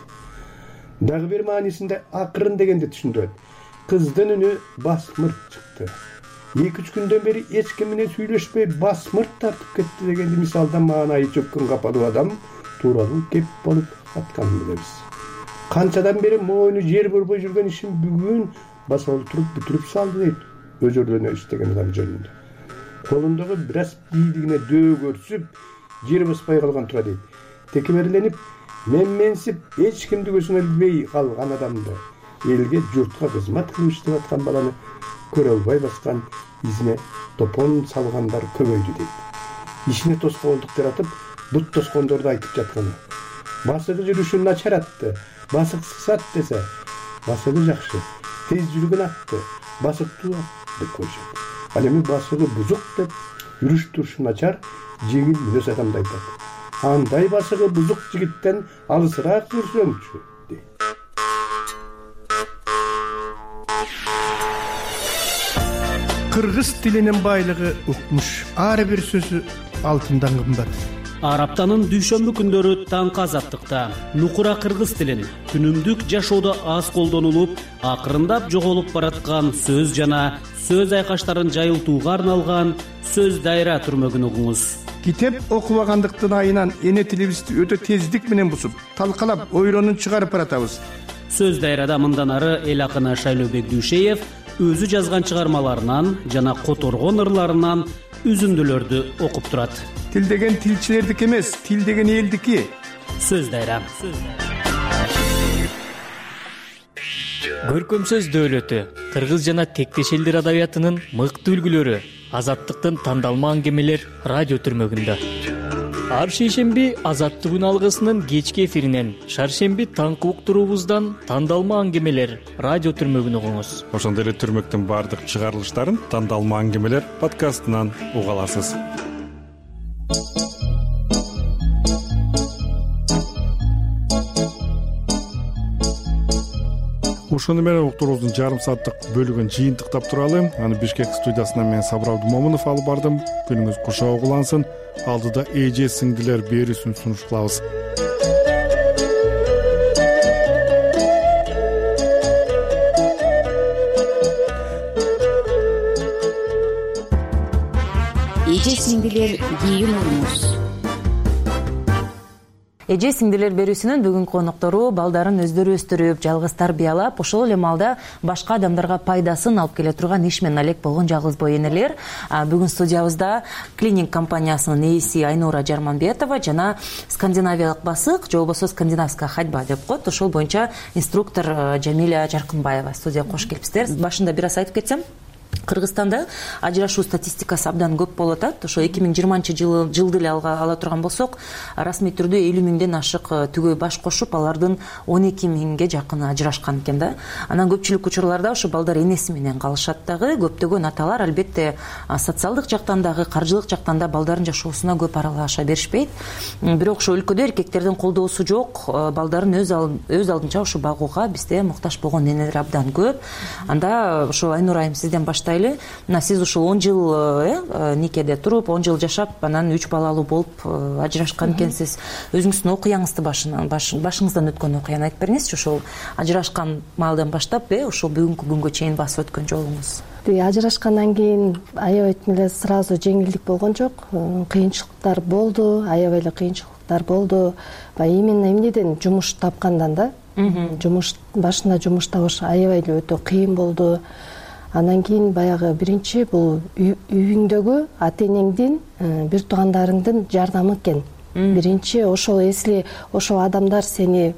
Дагы бир маанисинде акырын дегенди түшүндүрөт. Кыздын үнү басмырт чыкты. 2-3 күндөн бери эч ким менен сүйлөшпөй басмырт тартып кетти дегенди мисалдан маанайы чөккөн капалуу адам тууралуу кеп болуп атканын билебиз. Канчадан бери моюну жер борбой жүргөн ишин бүгүн баса олтуруп бүтүрүп салды дейт өзөрлөнө иштеген адам жөнүндө. Колундагы бир аз бийлигине дөө көрсүп жер баспай калган тура дейт. Текеберленип менсип эч кимди көзүнө илбей калган адамды, элге журтка кызмат кылып иштеп аткан баланы көрө албай баскан изине топон салгандар көбөйдү дейт. Ишине тоскоолдук атып, бут тоскондорду айтып жатканы. Басыгы жүрүшүн начар атты, басык сыксат десе, басыгы жакшы, тез жүргөн атты, басыктуу деп коюшат. Ал эми басыгы бузук деп жүрүш турушу начар, жеңил мүнөз адамды айтат. Андай басыгы бузук жигиттен алысыраак жүрсөңчү дейт. Кыргыз тилинин байлыгы укмуш. Ар бир сөзү алтындан кымбат. Ар аптанын дүйшөмбү күндөрү таңкы Азаттыкта нукура кыргыз тилин күнүмдүк жашоодо аз колдонулуп, акырындап жоголуп бараткан сөз жана сөз айкаштарын жайылтууга арналган сөз дайра түрмөгүн угуңуз. Китеп окубагандыктын айынан эне тилибизди өтө тездик менен бусуп, талкалап, ойронун чыгарып баратабыз. Сөз дайрада мындан ары эл акыны Шайлообек Дүйшеев өзү жазган чыгармаларынан жана которгон ырларынан үзүндүлөрдү окуп турат. Тил деген тилчилердики эмес, тил деген элдики. Сөз дайра. Көркөм сөз дөөлөтү кыргыз жана тектеш элдер адабиятынын мыкты үлгүлөрү Азаттыктын тандалма аңгемелер радио түрмөгүндө. Ар шейшемби Азаттыгын алгысынын кечки эфиринен, шаршемби таңкы уктуруубуздан тандалма аңгемелер радио түрмөгүн угуңуз. Ошондой эле түрмөктүн баардык чыгарылыштарын тандалма аңгемелер подкастынан уга аласыз. Ошону менен уктуруубуздун жарым сааттык бөлүгүн жыйынтыктап туралы. Аны Бишкек студиясынан мен Сабыр Абдумомунов алып бардым. Күнүңүз курчоо улансын. Алдыда эже сиңдилер берүүсүн сунуш кылабыз. Эже сиңдилер кийим урмуз. Эже сиңдилер берүүсүнүн бүгүнкү коноктору балдарын өздөрү өстүрүп, жалгыз тарбиялап, ошол эле маалда башка адамдарга пайдасын алып келе турган иш менен алек болгон жалгыз бой энелер. Бүгүн студиябызда клининг компаниясынын ээси Айнура Жарманбетова жана скандинавиялык басык, же болбосо скандинавская ходьба деп коет. Ошол боюнча инструктор Жамиля Жаркынбаева студияга кош келипсиздер. Башында бир аз айтып кетсем, Кыргызстанда ажырашуу статистикасы абдан көп болуп атат. Ошо 2020-жылды эле ала турган болсок, расмий түрдө 50 миңден ашык түгөй баш кошуп, алардын 12 миңге жакыны ажырашкан экен да. Анан көпчүлүк учурларда ошо балдар энеси менен калышат дагы. Көптөгөн аталар албетте социалдык жактан дагы, каржылык жактан да балдарын жашоосуна көп аралаша беришпейт. Бирок ошо өлкөдө эркектердин колдоосу жок, балдарын өз алдынча ошо багууга бизде муктаж болгон энелер абдан көп. Анда ошо Айнура айым сизден баштайлы. Мына сиз ушул 10 жыл никеде туруп, 10 жыл жашап, анан 3 балалуу болуп ажырашкан экенсиз. Өзүңүздүн окуяңызды башыңыздан өткөн окуяны айтып бериңизчи. Ошол ажырашкан маалдан баштап, ошол бүгүнкү күнгө чейин басып өткөн жолуңуз. Ажырашкандан кийин аябай эле сразу жеңилдик болгон жок. Кыйынчылыктар болду, аябай эле кыйынчылыктар болду. Именно эмнеден жумуш тапкандан да. Жумуш башында жумуш табыш аябай эле өтө кыйын болду. Анан кийин баягы биринчи бул үйүңдөгү ата-энеңдин, бир туугандарыңдын жардамы экен. Биринчи ошол эсли ошол адамдар сени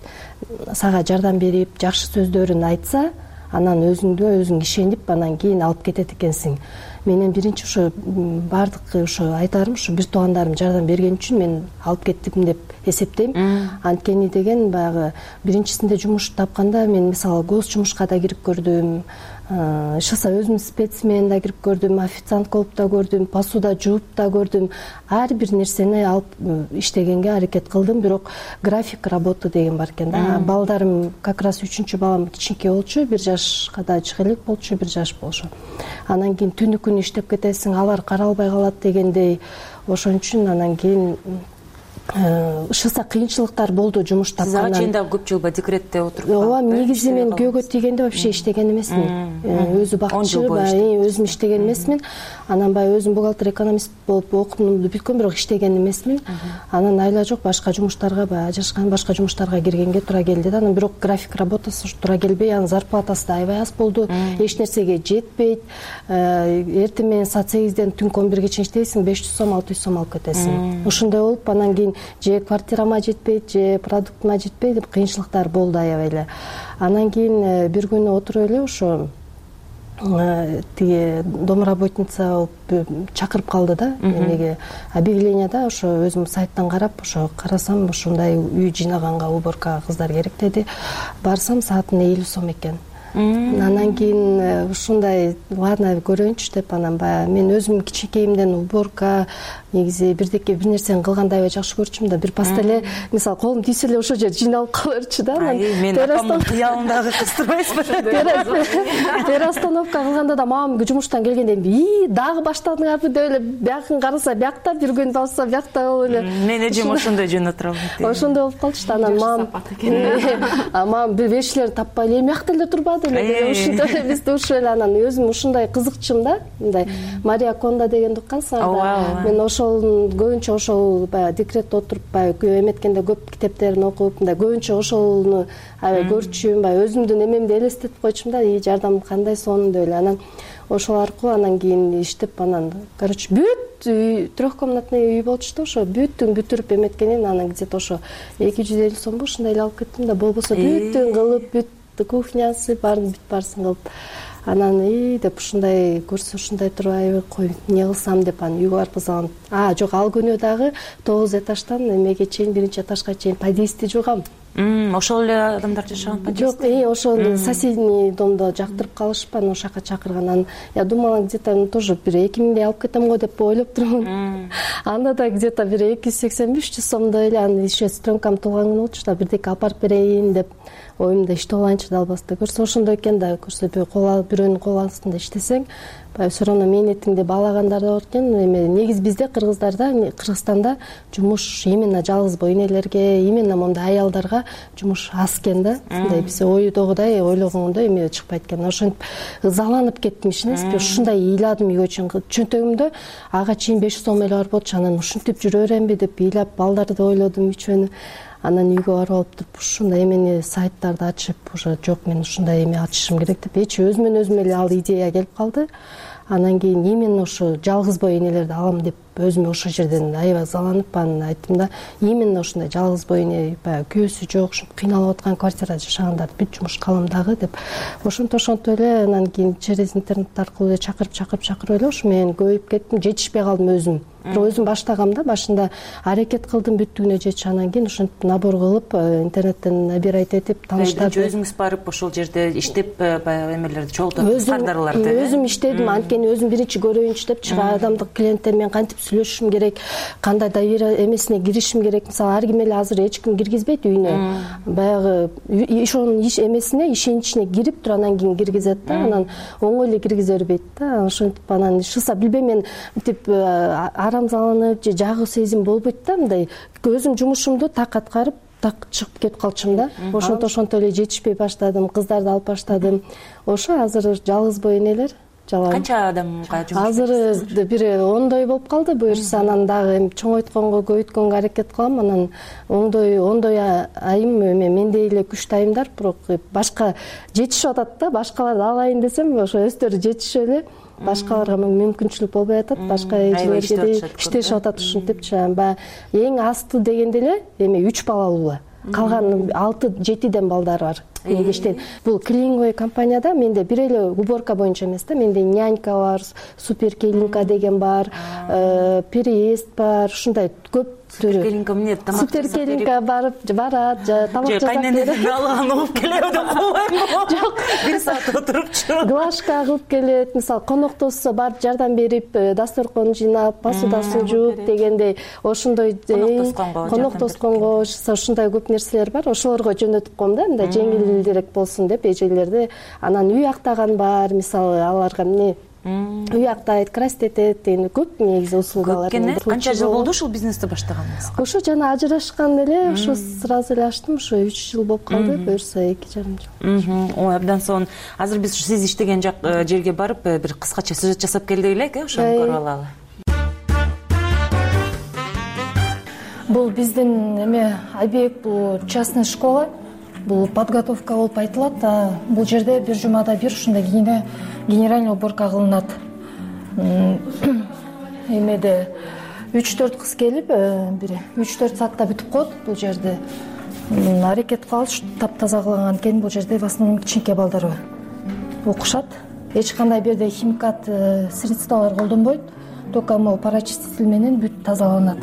сага жардам берип, жакшы сөздөрүн айтса, анан өзүң ишенип, анан кийин алып кетет экенсиң. Менин биринчи ошо бардык ошо айтарым, ошо бир туугандарым жардам берген үчүн мен алып кеттим деп эсептейм. Анткени деген баягы биринчисинде жумуш тапканда мен мисалы гос жумушка да кирип көрдүм. Ишса өзүм спецмен да кирип көрдүм, официант болуп да көрдүм, посуда жууп да көрдүм. Ар бир нерсени алып иштегенге аракет кылдым, бирок график работы деген бар экен да. Балдарым как раз 3-чү балам кичинекей болчу, 1 жашка да чыга элек болчу, 1 жаш болчу. Анан кийин түнү күнү иштеп кетесиң, алар каралбай калат дегендей. Ошон үчүн анан кийин ышса кыйынчылыктар болду жумуш тапкандан. Сиз ага чейин дагы көп жыл декретте отуруп калдыңыз. Ооба, негизи мен күйөөгө тийгенде вообще иштеген эмесмин. Өзү бакчы, өзүм иштеген эмесмин. Анан баягы өзүм бухгалтер, экономист болуп окуумду бүткөм, бирок иштеген эмесмин. Анан айла жок башка жумуштарга, баягы ажырашкан башка жумуштарга киргенге туура келди да. Анан бирок график работасы туура келбей, анын зарплатасы да аябай аз болду. Эч нерсеге жетпейт. Эртең менен саат 8ден түнкү 11ге чейин иштейсиң, 500 сом, 600 сом алып кетесиң. Ошондой болуп, анан кийин же квартирама жетпейт, же продуктума жетпейт деп кыйынчылыктар болду аябай эле. Анан кийин бир күнү отуруп эле ошо тиги домработница чакырып калды да, эмеге объявленияда ошо өзүм сайттан карап, ошо карасам, ушундай үй жыйнаганга уборка кыздар керек деди. Барсам саатына 50 сом экен. Анан кийин ушундай ладно көрөйүнчү деп, анан баягы мен өзүм кичинекейимден уборка негизи бир нерсени кылганды аябай жакшы көрчүмүн да. Бир паста эле мисалы колум тийсе эле ошол жер жыйналып кала берчү да. Мен апамдын кыялындагы кыстырбайсызбы? Переостановка кылганда да мамам жумуштан келгенде дагы баштадыңарбы деп эле биякын караса, биякта бир күн болсо биякта болуп эле. Мен эжем ошондой жөн отура албайт. Ошондой болуп калчу да. Анан мамам бир бешилерди таппай эле биякта эле турбады эле. Ушундай бизди ушул эле. Анан өзүм ушундай кызыкчумун да. Мындай Мария Кондо дегенди уккансыңар да. Мен көбүнчө ошол баягы декретте отуруп, баягы эметкенде көп китептерин окуп, мындай көбүнчө ошолну аябай көрчүм, баягы өзүмдүн эмемди элестетип койчумун да, жардам кандай сонун деп эле. Анан ошол аркылуу анан кийин иштеп, анан короче бүт трехкомнатный үй болчу да, ошо бүттүн бүтүрүп эметкенин анан где-то ошо 250 сомбу ушундай эле алып кеттим да, болбосо бүттүн кылып, бүт кухнясы баарын бүт баарысын кылып. анан деп ушундай көрсө ушундай туруп аябай кой эмне кылсам деп анан үйгө барып кызганам. Жок, ал күнү дагы 9 этаждан эмеге чейин 1-этажга чейин подъездди жуугам. Ошол эле адамдар жашаган подъездде? Жок, ошол соседний домдо жактырып калышып, анан ошол жака чакырган. Анан я думала, где-то тоже бир 2000 алып кетем го деп ойлоп турмун. Анда да где-то бир 285-300 сомдой эле. Анан еще стрёмкам туулган күнү болчу да, бирдеке алып барып берейин деп оюмда иштеп алайынчы да албаста. Көрсө ошондой экен да, көрсө бирөөнүн кол астында иштесең, все равно мээнетиңди баалагандар да бар экен. Эми негизи бизде Кыргызстанда жумуш именно жалгыз боо энелерге, именно мондай аялдарга жумуш аз экен да. Мындай биз ойдогудай, ойлогондой эме чыкпайт экен. Ошентип ызаланып кеттим ишенесизби? Ушундай ыйладым үйгө чейин. Чөнтөгүмдө ага чейин 500 сом эле бар болчу. Анан ушинтип жүрө беремби деп ыйлап, балдарды ойлодум, үчөөнү. Анан үйгө барып алып туруп ушундай эмени сайттарды ачып, уже жок, мен ушундай эме ачышым керек деп өзүмөн өзүм эле ал идея келип калды. Анан кийин именно ошо жалгыз боо энелерди алам деп өзүмө ошол жерден аябай ызаланып, анан айттым да, именно ушундай жалгыз боо эне, баягы күйөөсү жок, ушинтип кыйналып аткан квартирада жашагандарды бүт жумушка алам дагы деп. Ошентип эле анан кийин через интернет аркылуу эле чакырып эле ушу менен көбөйүп кеттим, жетишпей калдым өзүм. Бирок өзүм баштагам да, башында аракет кылдым бүттүгүнө жетиш, анан кийин ушинтип набор кылып, интернеттен набирать этип, тааныштарды. Өзүңүз барып ошол жерде иштеп, баягы эмелерди чогултуп, кардарларды. Өзүм иштедим, анткени өзүм биринчи көрөйүнчү деп, адамдык клиенттер менен кантип сүйлөшүшүм керек, кандай доверие эмесине киришим керек. Мисалы, ар ким эле азыр эч ким киргизбейт үйүнө. Баягы ошонун эмесине, ишеничине кирип туруп анан кийин киргизет да, анан оңой эле киргизе бербейт да. Ошентип анан шылса билбейм, мен мынтип арамзаланып же жагуу сезим болбойт да, мындай өзүм жумушумду так аткарып, так чыгып кетип калчумун да. Ошонто эле жетишпей баштадым, кыздарды алып баштадым. Ошо азыр жалгыз боо энелер канча адамга жумуш? Азыр бир 10дой болуп калды буюрса, анан дагы чоңойтконго, көбөйткөнгө аракет кылам. Анан оңдой айым мендей эле күчтүү айымдар, бирок башка жетишип атат да, башкаларды алайын десем, ошо өздөрү жетишип эле башкаларга мүмкүнчүлүк болбой атат, башка эжелерге иштешип атат. Ушинтипчи, эң асты дегенде эле эми 3 балалуу, калган 6-7ден балдары бар. Бул клининговый компанияда менде бир эле уборка боюнча эмес да, менде нянька бар, суперкелинка деген бар, переезд бар, ушундай көп суперкелинка эмне, тамак суперкелинка барып барат, тамак жасап кайненеден алган алып келеби деп койбоймун. Жок, бир саат отурупчу. Глажка кылып келет, мисалы коноктосо барып жардам берип, дасторкон жыйнап, посудасын жууп дегендей, ошондой коноктосконго ушундай көп нерселер бар. Ошолорго жөнөтүп коем да, мындай жеңилдирээк болсун деп эжелерди. Анан үй актаган бар, мисалы аларга эмне үй актайт, краситет деген көп негизи услугалар. Канча жыл болду ушул бизнести баштаганыңызга? Ошо жана ажырашкан эле, ошо сразу эле ачтым, ошо 3 жыл болуп калды, буюрса 2,5 жыл. Ой, абдан сонун. Азыр биз сиз иштеген жерге барып, бир кыскача сюжет жасап келдик элек, ошону көрүп алалы. Бул биздин эме объект, бул частная школа. Бул подготовка болуп айтылат. Бул жерде бир жумада бир ушундай генеральный уборка кылынат. Эмеде 3-4 кыз келип, бир 3-4 саатта бүтүп коет бул жерде. Аракет кылабыз таптаза кылган экен. Бул жерде в основном кичинекей балдар бар. Окушат. Эч кандай берде химикат средстволор колдонбойт. Только могу парачиститель менен бүт тазаланат.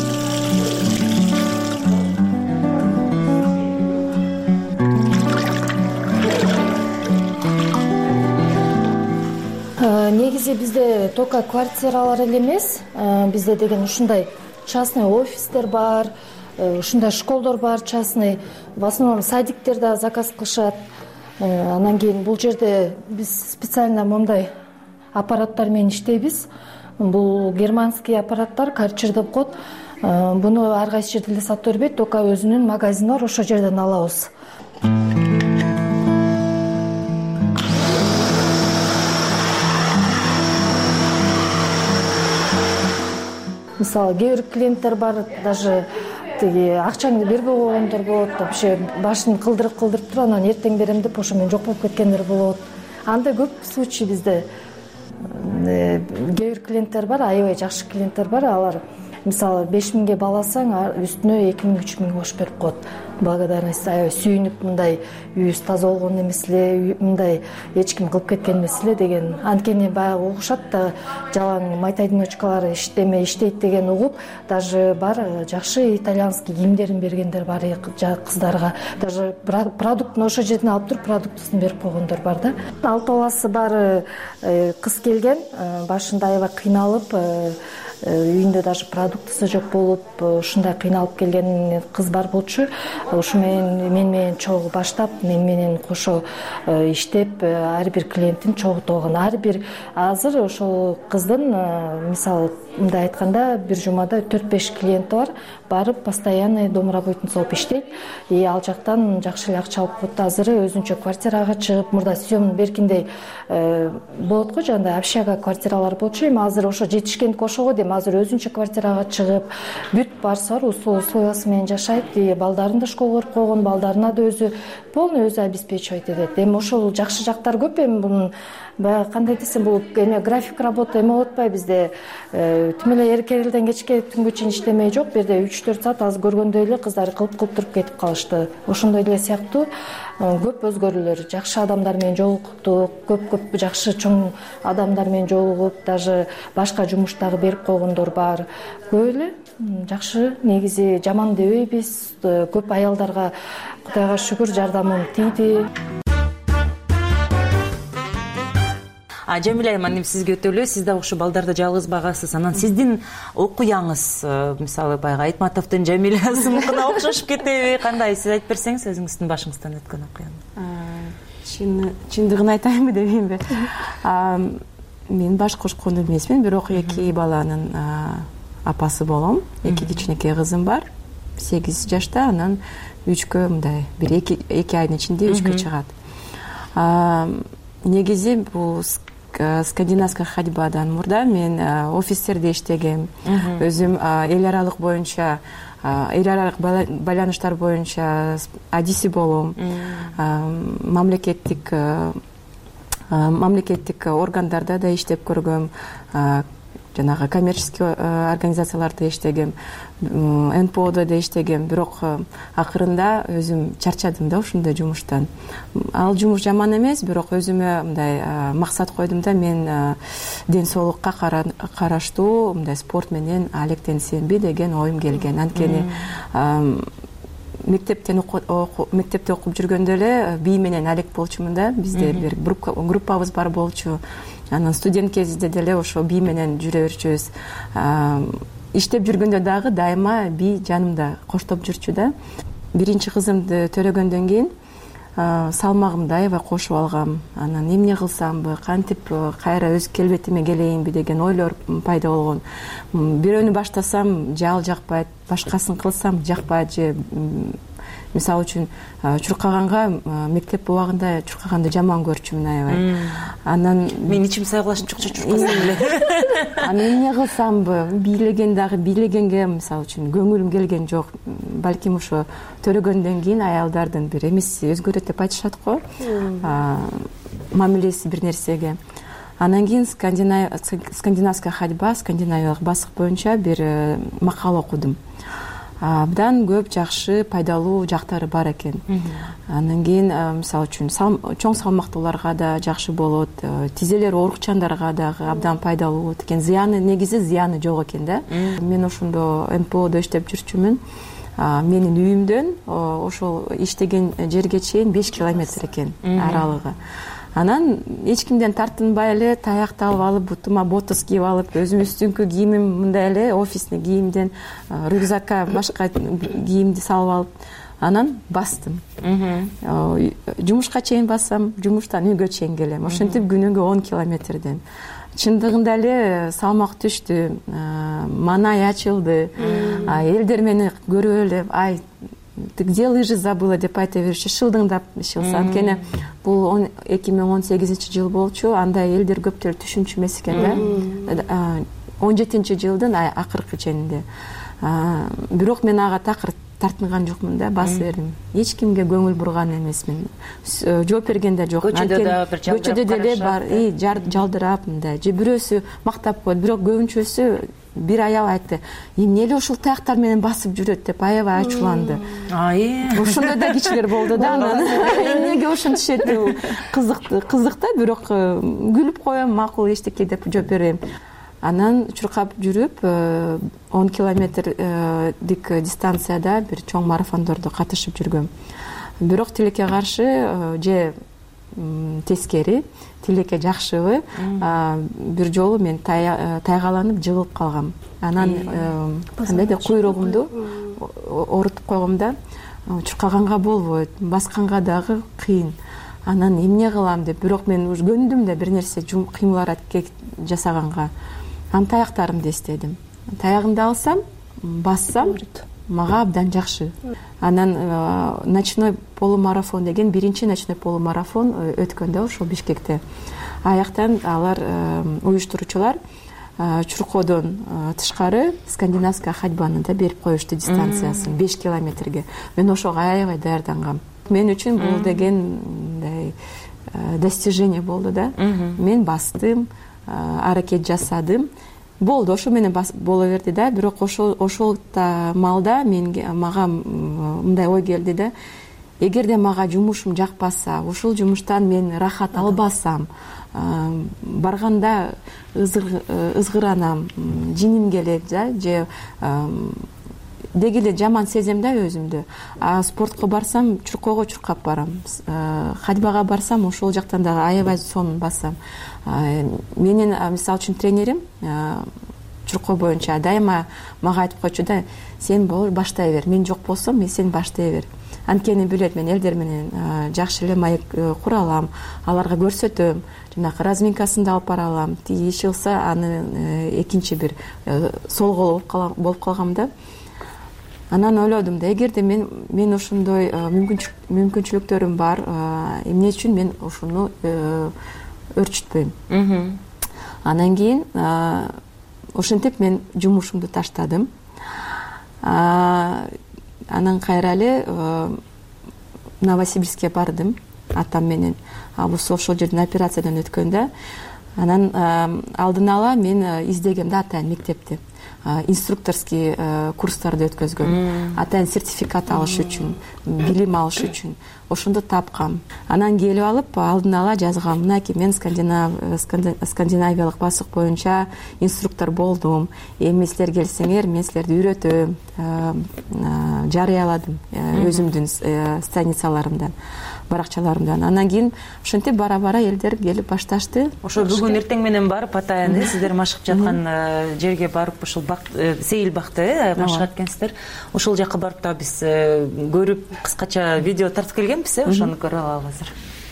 Негизи бизде только квартиралар эле эмес, бизде деген ушундай частный офистер бар, ушундай школдор бар частный. В основном садиктерде заказ кылышат. Анан кийин бул жерде биз специально мондай аппараттар менен иштейбиз. Бул германский аппараттар, карчер деп коет. Буну ар кайсы жерде эле сатып бербейт, только өзүнүн магазини бар, ошол жерден алабыз. Мисалы, кээ бир клиенттер бар, даже тиги акчаңды бербей койгондор болот, вообще башын кылдырып туруп, анан эртең берем деп ошо менен жок болуп кеткендер болот. Андай көп случай бизде. Кээ бир клиенттер бар, аябай жакшы клиенттер бар, алар мисалы 5000 бал алсаң үстүнө 2000 3000 коюп берип коет. Благодарность аябай сүйүнүп, мындай үйүбүз таза болгон эмес эле, мындай эч ким кылып кеткен эмес эле деген. Анткени баягы угушат да, жалаң майтайдиночкалар иштейт деген угуп, даже бар жакшы итальянский кийимдерин бергендер бар кыздарга. Даже продуктун ошол жерден алып туруп продуктысын берип койгондор бар да. 6 баласы бар кыз келген, башында аябай кыйналып, үйүндө даже продуктысы жок болуп, ушундай кыйналып келген кыз бар болчу. Ушу менен чогуу баштап, менен кошо иштеп, ар бир клиенттин чогултугун, ар бир азыр ошол кыздын мисалы мындай айтканда бир жумада 4-5 клиенти бар, барып постоянный домработница болуп иштейт. И ал жактан жакшы эле акча алып коет. Азыр өзүнчө квартирага чыгып, мурда съем беркиндей болот го, жана общага квартиралар болчу. Эми азыр ошо жетишкендик ошого дейм, азыр өзүнчө квартирага чыгып, бүт барсы бар условиясы менен жашайт. И балдарын да школго берип койгон, балдарына да өзү полный өзү обеспечивать этет. Эми ошол жакшы жактары көп. Эми бунун баягы кандай десем, бул эме график работа эме болуп атпайбы bizde тим эле эркерилден кечке түнгө чейин иштемей жок. Бу жерде 3-4 саат азыр көргөндөй эле кыздар кылып туруп кетип калышты. Ошондой эле сыяктуу көп өзгөрүүлөр, жакшы адамдар менен жолуктук, көп жакшы чоң адамдар менен жолугуп, даже башка жумуш дагы берип койгондор бар. Көп эле жакшы, негизи жаман дебейбиз. Көп аялдарга Кудайга шүгүр жардамым тийди. Жамиля айым, сизге өтө эле, сиз да ошо балдарды жалгыз багасыз. Анан сиздин окуяңыз, мисалы баягы Айтматовдун Жамилясыныкына окшошуп кетеби? Кандай, сиз айтып берсеңиз өзүңүздүн башыңыздан өткөн окуяны. Чындыгын айтайынбы дебейинби? Мен баш кошкон эмесмин, бирок 2 баланын апасы болом. 2 кичинекей кызым бар. 8 жашта, анан 3кө мындай бир 2 айдын ичинде 3кө чыгат. Негизи бул скандинавская ходьбадан мурда мен офистерде иштегем. Өзүм эл аралык боюнча, эл аралык байланыштар боюнча адиси болом. Мамлекеттик органдарда да иштеп көргөм. Жанагы коммерческий организацияларда иштегем, НПОдо да иштегем, бирок акырында өзүм чарчадым да ушундай жумуштан. Ал жумуш жаман эмес, бирок өзүмө мындай максат койдум да, мен ден соолукка караштуу мындай спорт менен алектенсемби деген оюм келген. Анткени мектепте окуп жүргөндө эле бий менен алек болчумун да. Бизде бир группабыз бар болчу. Анан студент кезинде деле ошо бий менен жүрө берчүбүз. Иштеп жүргөндө дагы дайыма бий жанымда коштоп жүрчү да. Биринчи кызымды төрөгөндөн кийин салмагымды аябай кошуп алгам. Анан эмне кылсамбы, кантип кайра өз келбетиме келейинби деген ойлор пайда болгон. Бирөөнү баштасам жал жакпайт, башкасын кылсам жакпайт же мисалы үчүн чуркаганга мектеп убагында чуркаганды жаман көрчүмүн аябай. Анан мен ичим сайгылашып чуркасам эле. Анан эмне кылсамбы, бийлегенге мисалы үчүн көңүлүм келген жок. Балким ошо төрөгөндөн кийин аялдардын бир эмеси өзгөрөт деп айтышат го. Мамилеси бир нерсеге. Анан кийин скандинавская ходьба, скандинавиялык басык боюнча бир макала окудум. Абдан көп жакшы пайдалуу жактары бар экен. Анан кийин мисалы үчүн чоң салмактууларга да жакшы болот, тизелер оорукчандарга дагы абдан пайдалуу болот экен. Негизи зыяны жок экен да. Мен ошондо НПОдо иштеп жүрчүмүн. Менин үйүмдөн ошол иштеген жерге чейин 5 километр экен аралыгы. Анан эч кимден тартынбай эле таякты алып, бутума ботос кийип алып, өзүм үстүңкү кийимим мындай эле офисный кийимден рюкзакка башка кийимди салып алып, анан бастым. Жумушка чейин бассам, жумуштан үйгө чейин келем. Ошентип күнүгө 10 километрден. Чындыгында эле салмак түштү, маанай ачылды. Элдер мени көрүп эле, ай, ты где лыжи забыла деп айта бериши, шылдыңдап ишилса. Анткени бул 2018 жыл болчу, анда элдер көптөр түшүнчү эмес экен да. 17-жылдын акыркы ченинде. Бирок мен ага такыр тартынган жокмун да, баса бердим. Эч кимге көңүл бурган эмесмин. Жооп берген да жок. Көчөдө деле бар, жалдырап мындай же бирөөсү мактап коет, бирок көбүнчөсү бир аял айтты, эмне эле ушул таяктар менен басып жүрөт деп аябай ачууланды. Ошондой да кишилер болду да. Эмнеге ошентишет деп кызык да, бирок күлүп коем, макул эчтеке деп жооп берем. Анан чуркап жүрүп 10 километрдик дистанцияда бир чоң марафондордо катышып жүргөм. Бирок тилекке каршы же тескери, тилекке жакшыбы, бир жолу мен тайгаланып жыгылып калгам. Анан кандай деп куйругумду орутуп койгом да, чуркаганга болбойт, басканга дагы кыйын. Анан эмне кылам деп, бирок мен уже көндүм да бир нерсе кыймыл аракет жасаганга. Анан таяктарымды эстедим. Таягымды алсам, бассам, мага абдан жакшы. Анан ночной полумарафон деген биринчи ночной полумарафон өткөн да ошол Бишкекте. Аяктан алар уюштуруучулар Чуркоодон тышкары скандинавская ходьбаны да берип коюшту дистанциясын 5 километрге. Мен ошого аябай даярдангам. Мен үчүн бул деген достижение болду да. Мен бастым, аракет жасадым. Болду, ошо менен боло берди да. Бирок ошол маалда мага мындай ой келди да. Эгерде мага жумушум жакпаса, ушул жумуштан мен рахат албасам, барганда ызгыранам, жиним келет да, же деги эле жаман сезем да өзүмдү. Спортко барсам, чуркоого чуркап барам. Ходьбага барсам, ошол жактан дагы аябай сонун басам. Менин мисалы үчүн тренерим чуркоо боюнча дайыма мага айтып койчу да, сен баштай бер, мен жок болсом, сен баштай бер. Анткени билет, мен элдер менен жакшы эле маек кура алам, аларга көрсөтөм, жанагы разминкасын да алып бара алам. Иш кылса аны экинчи бир солгол болуп калгам да. Анан ойлодум да, эгерде мен ошондой мүмкүнчүлүктөрүм бар, эмне үчүн мен ошону өрчүтпөйм. Анан кийин ошентип мен жумушумду таштадым. Анан кайра эле Новосибирскке бардым атам менен. Ошол жерден операциядан өткөн да. Анан алдын ала мен издегем да атайын мектепти. Инструкторский курстарды өткөзгөм. Атайын сертификат алыш үчүн, билим алыш үчүн. Ошондо тапкам. Анан келип алып, алдын ала жазгам. Мынакей, мен скандинавиялык басык боюнча инструктор болдум. Эми силер келсеңер, мен силерди үйрөтөм. Жарыяладым өзүмдүн страницаларымдан, баракчаларымдан. Анан кийин ошентип бара-бара элдер келип башташты. Ошо бүгүн эртең менен барып атайын сиздер машыгып жаткан жерге барып ушул сейил бакты машыгат экенсиздер. Ошол жака барып да биз көрүп кыскача видео тартып келгенбиз, ошону көрүп алалы азыр.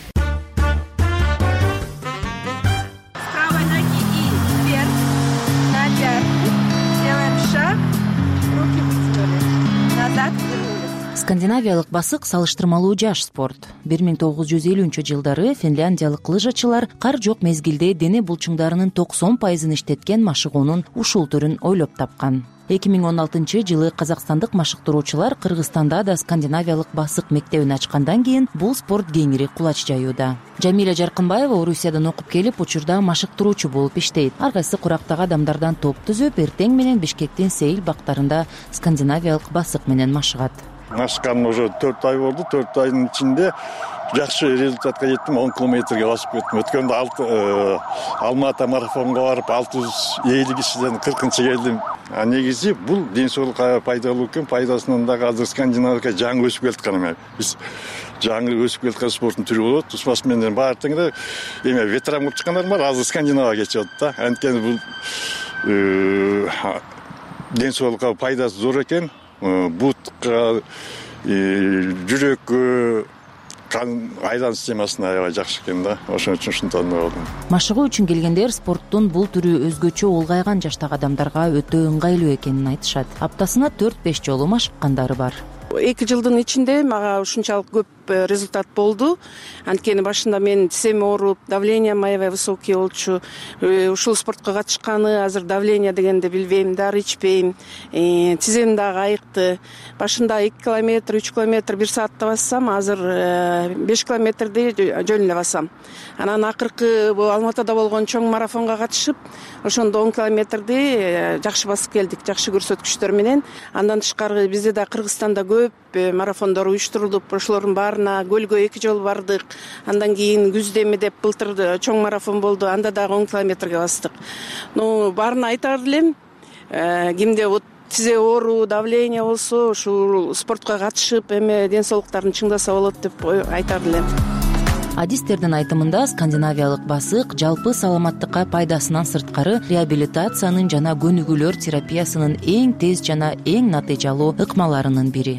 Скандинавиялык басык салыштырмалуу жаш спорт. 1950-жылдары финляндиялык лыжачылар кар жок мезгилде дене булчуңдарынын 90% иштеткен машыгуунун ушул түрүн ойлоп тапкан. 2016-жылы казакстандык машыктыруучулар Кыргызстанда да скандинавиялык басык мектебин ачкандан кийин бул спорт кеңири кулач жаюуда. Жамиля Жаркынбаева Орусиядан окуп келип, учурда машыктыруучу болуп иштейт. Ар кайсы курактагы адамдардан топ түзүп, эртең менен Бишкектин сейил бактарында скандинавиялык басык менен машыгат. Машыкканыма уже 4 ай болду. 4 айдын ичинде жакшы результатка жеттим. 10 километрге басып кеттим. Өткөндө Алматы марафонго барып 650 кишиден 40-чы келдим. Негизи бул ден соолукка пайдалуу экен. Пайдасынан дагы азыр скандинавия жаңы өсүп келаткан эме. Биз жаңы өсүп келаткан спорттун түрү болот. Тушмас менен баары теңде эме ветеран болуп чыккандар бар. Азыр скандинавия кетип атат да. Анткени бул ден соолукка пайдасы зор экен. Бутка, жүрөккө, кан айлан системасына аябай жакшы экен да. Ошон үчүн ушунтан болдум. Машыгуу үчүн келгендер спорттун бул түрү өзгөчө улгайган жаштагы адамдарга өтө ыңгайлуу экенин айтышат. Аптасына 4-5 жолу машыккандары бар. 2 жылдын ичинде мага ушунчалык көп результат болду. Анткени башында менин тизем ооруп, давлением аябай высокий болчу. Ушул спортко катышканы азыр давление дегенди билбейм, дары ичпейм. Тизем дагы айыкты. Башында 2 километр, 3 километр 1 саатта бассам, азыр 5 километрди жөн эле басам. Анан акыркы Алматыда болгон чоң марафонго катышып, ошондо 10 километрди жакшы басып келдик, жакшы көрсөткүчтөр менен. Андан тышкары бизде да Кыргызстанда көп марафондор уюштурулуп, ошолордун баарына Көлгө 2 жолу бардык. Андан кийин күздө эме деп былтыр чоң марафон болду, анда дагы 10 километрге бастык. Баарына айтар элем, кимде тизе оору, давление болсо, ушул спортко катышып, эме ден соолуктарын чыңдаса болот деп айтар элем. Адистердин айтымында скандинавиялык басык жалпы саламаттыкка пайдасынан сырткары реабилитациянын жана көнүгүүлөр терапиясынын эң тез жана эң натыйжалуу ыкмаларынын бири.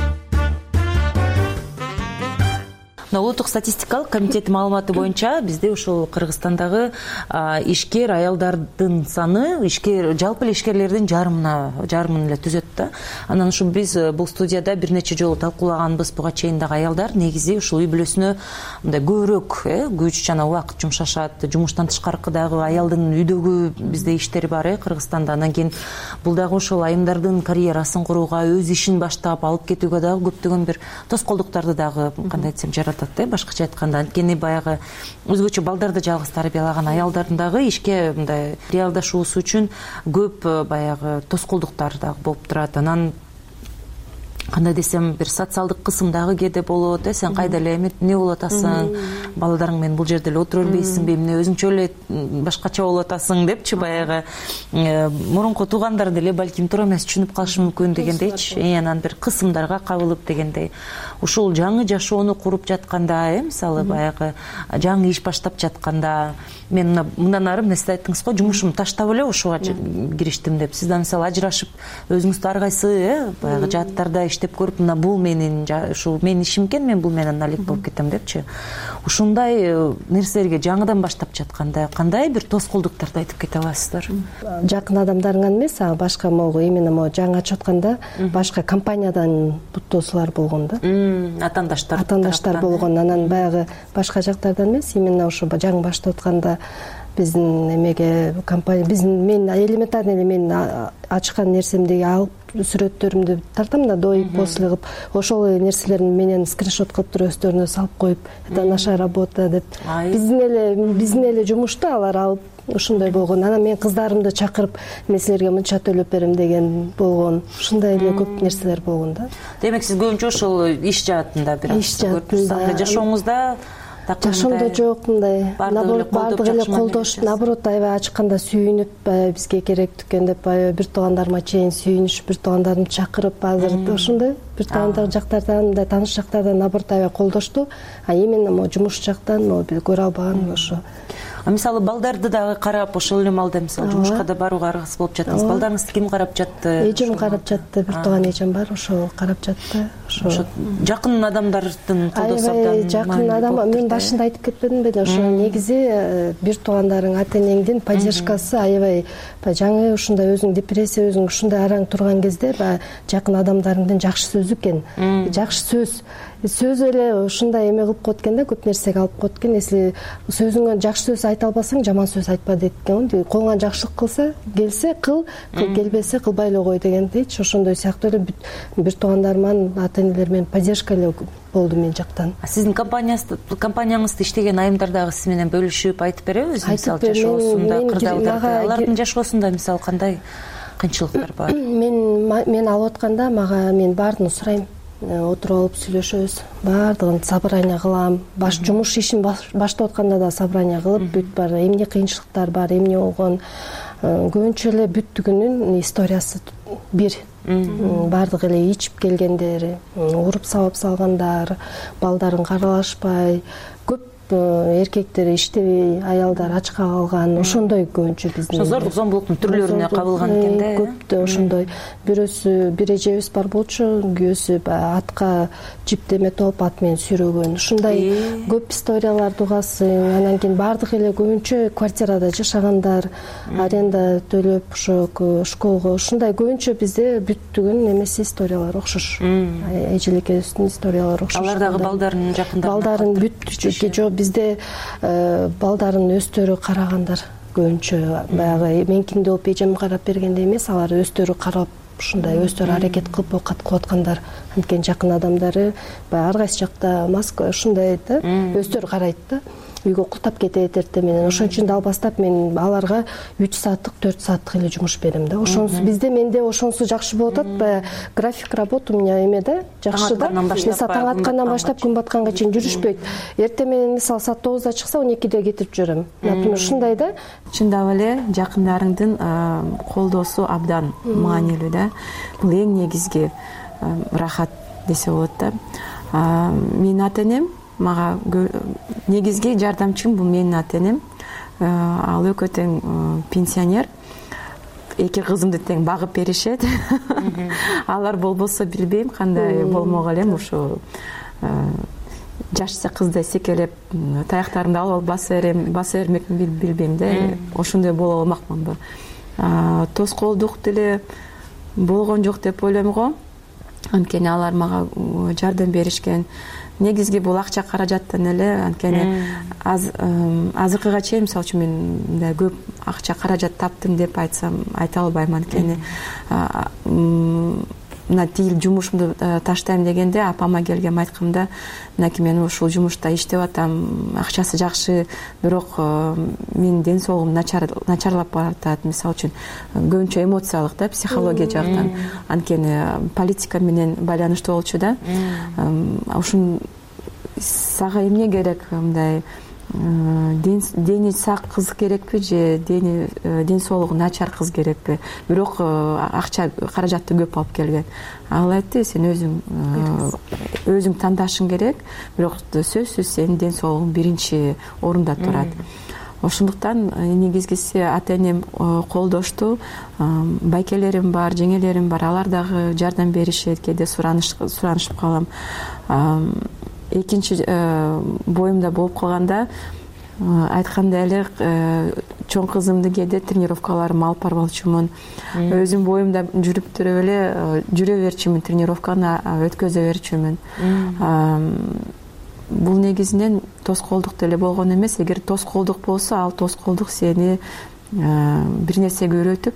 Улуттук статистикалык комитеттин маалыматы боюнча бизде ушул Кыргызстандагы ишкер аялдардын саны жалпы ишкерлердин жарымын эле түзөт да. Анан ушу биз бул студияда бир нече жолу талкуулаганбыз, буга чейин дагы аялдар негизи ушул үй бүлөсүнө мындай көбүрөөк күч жана убакыт жумшашат. Жумуштан тышкаркы дагы аялдын үйдөгү бизде иштери бар Кыргызстанда. Анан кийин бул дагы ошол айымдардын карьерасын курууга, өз ишин баштап алып кетүүгө дагы көптөгөн бир тоскоолдуктарды дагы кандай десем жаратат. Башкача айтканда, анткени баягы өзгөчө балдарды жалгыз тарбиялаган аялдардын дагы ишке мындай реалдашуусу үчүн көп баягы тоскоолдуктар дагы болуп турат. Анан кандай десем, бир социалдык кысым дагы кээде болот. Сен кайда эле эмне болуп атасың, балдарың менен бул жерде эле отура бербейсиңби, эмне өзүңчө эле башкача болуп атасың депчи, баягы мурунку туугандар деле балким туура эмес түшүнүп калышы мүмкүн дегендейчи. Анан бир кысымдарга кабылып дегендей. Ушул жаңы жашоону куруп жатканда, мисалы баягы жаңы иш баштап жатканда, мен мындан ары сиз айттыңыз го, жумушумду таштап эле ушуга кириштим деп. Сиз да мисалы ажырашып, өзүңүздү ар кайсы баягы жааттарда иштеп көрүп, мына бул менин ишим экен, мен бул менен алек болуп кетем депчи. Ушундай нерселерге жаңыдан баштап жатканда кандай бир тоскоолдуктарды айтып кете аласыздар? Жакын адамдарыңан эмес, башка именно жаңы ачып атканда башка компаниядан буттоосулар болгон да. Атаандаштар болгон. Анан баягы башка жактардан эмес, именно ошо жаңы баштап атканда биздин эмеге компания, мен элементарный эле мен ачкан нерсемди алып сүрөттөрүмдү тартам да, доюп после кылып, ошол нерселерин менен скриншот кылып туруп өздөрүнө салып коюп, это наша работа деп. Биздин эле жумушту алар алып ушундай болгон. Анан мен кыздарымды чакырып, мен силерге мынча төлөп берем деген болгон. Ушундай эле көп нерселер болгон да. Демек сиз көбүнчө ошол иш жаатында бир жашооңузда жашоомдо жок мындай баардыгы эле колдош, наоборот аябай ачканда сүйүнүп, бизге керектиккен деп бир туугандарыма чейин сүйүнүшүп, бир туугандарымды чакырып, азыр ошондой бир туугандык жактардан, мындай тааныш жактардан наоборот аябай колдошту. Именно жумуш жактан көрө албаган ошо. Мисалы балдарды дагы карап, ошол эле маалда мисалы жумушка да барууга аргасыз болуп жаттыңыз. Балдарыңызды ким карап жатты? Эжем карап жатты, бир тууган эжем бар, ошол карап жатты. Ошо жакын адамдардын колдосу абдан жакын адам. Мен башында айтып кетпедим беле, ошо негизи бир туугандарың, ата-энеңдин поддержкасы аябай жаңы ушундай өзүң депрессия, өзүң ушундай араң турган кезде жакын адамдарыңдын жакшы сөзү экен. Жакшы сөз эле ушундай эме кылып коет экен да, көп нерсеге алып коет экен. Если сөзүңө жакшы сөз айта албасаң, жаман сөз айтпа дейт экен. Колуңан жакшылык кылса, келсе кыл, келбесе кылбай эле кой дегендейчи. Ошондой сыяктуу эле бир туугандарыман, ата-энелер менен поддержка эле болду мен жактан. Сиздин компанияңызда иштеген айымдар дагы сиз менен бөлүшүп айтып береби? Мисалы жашоосунда, кырдаалдарда, алардын жашоосунда мисалы кандай кыйынчылыктар бар? Мен алып атканда мен баардыгын сурайм. Отуруп алып сүйлөшөбүз, баардыгын собрание кылам. Жумуш ишин баштап атканда да собрание кылып, бүт бар, эмне кыйынчылыктар бар, эмне болгон, көбүнчө эле бүттүгүнүн историясы бир. Баардыгы эле ичип келгендер, уруп сабап салгандар, балдарын каралашпай, көп эркектер иштебей, аялдар ачка калган, ошондой көбүнчө биздин зордук зомбулуктун түрлөрүнө кабылган экен да. Көптө ошондой. Бирөөсү бир эжебиз бар болчу, күйөөсү атка жиптеме топ ат менен сүйрөгөн. Ушундай көп историяларды угасың. Анан кийин баардык эле көбүнчө квартирада жашагандар, аренда төлөп ошо школго, ушундай көбүнчө бизде бүттүгүн эмеси историялар окшош. Эжеликебиздин историялары окшош. Алар дагы балдарын жакындарына. Балдарын бүттү. Жок, бизде балдарын өздөрү карагандар көбүнчө. Баягы менкиндей болуп эжем карап бергенде эмес, алар өздөрү карап ушундай өздөрү аракет кылып оокат кылып аткандар. Анткени жакын адамдары баягы ар кайсы жакта Москва ушундай да, өздөрү карайт да. Үйгө култап кетет эртең менен. Ошон үчүн дал бастап мен аларга 3 сааттык, 4 сааттык эле жумуш берем да. Ошонусу бизде менде ошонусу жакшы болуп атат. Баягы график работы у меня эме да, жакшы да. Мисалы таң аткандан баштап күн батканга чейин жүрүшпөйт. Эртең менен мисалы саат 9-да чыкса 12-де кетирип жүрөм. Например, ушундай да. Чындап эле жакындарыңдын колдоосу абдан маанилүү да. Бул эң негизги рахат десе болот да. Менин ата-энем мага негизги жардамчым бул менин ата-энем. Ал өкө тең пенсионер. 2 кызымды тең багып беришет. Алар болбосо билбейм кандай болмок элем, ушу жашса кыздай секелеп таяктарымды алып баса бермекмин билбейм да. Ошондой боло алмакмынбы. Тоскоолдук деле болгон жок деп ойлойм го. Анткени алар мага жардам беришкен. Негизги бул акча каражаттан эле, анткени азыркыга чейин мисалы үчүн мен мындай көп акча каражат таптым деп айтсам айта албайм, анткени мына тиил жумушумду таштайм дегенде апама келгем айткамда, мынакей мен ушул жумушта иштеп атам, акчасы жакшы, бирок менин ден соолугум начарлап баратат. Мисалы үчүн көбүнчө эмоциялык да, психология жактан. Анткени политика менен байланыштуу болчу да. Ушун сага эмне керек, мындай дени сак кыз керекпи же ден соолугу начар кыз керекпи? Бирок акча каражатты көп алып келген. Ал айтты, сен өзүң тандашың керек, бирок сөзсүз сенин ден соолугуң биринчи орунда турат. Ошондуктан негизгиси ата-энем колдошту. Байкелерим бар, жеңелерим бар, алар дагы жардам беришет, кээде суранышып калам. Экинчи боюмда болуп калганда айткандай эле чоң кызымды кээде тренировкаларыма алып барбалчумун. Өзүм боюмда жүрүп туруп эле жүрө берчүмүн, тренировканы өткөзө берчүмүн. Бул негизинен тоскоолдук деле болгон эмес. Эгер тоскоолдук болсо, ал тоскоолдук сени бир нерсеге үйрөтүп,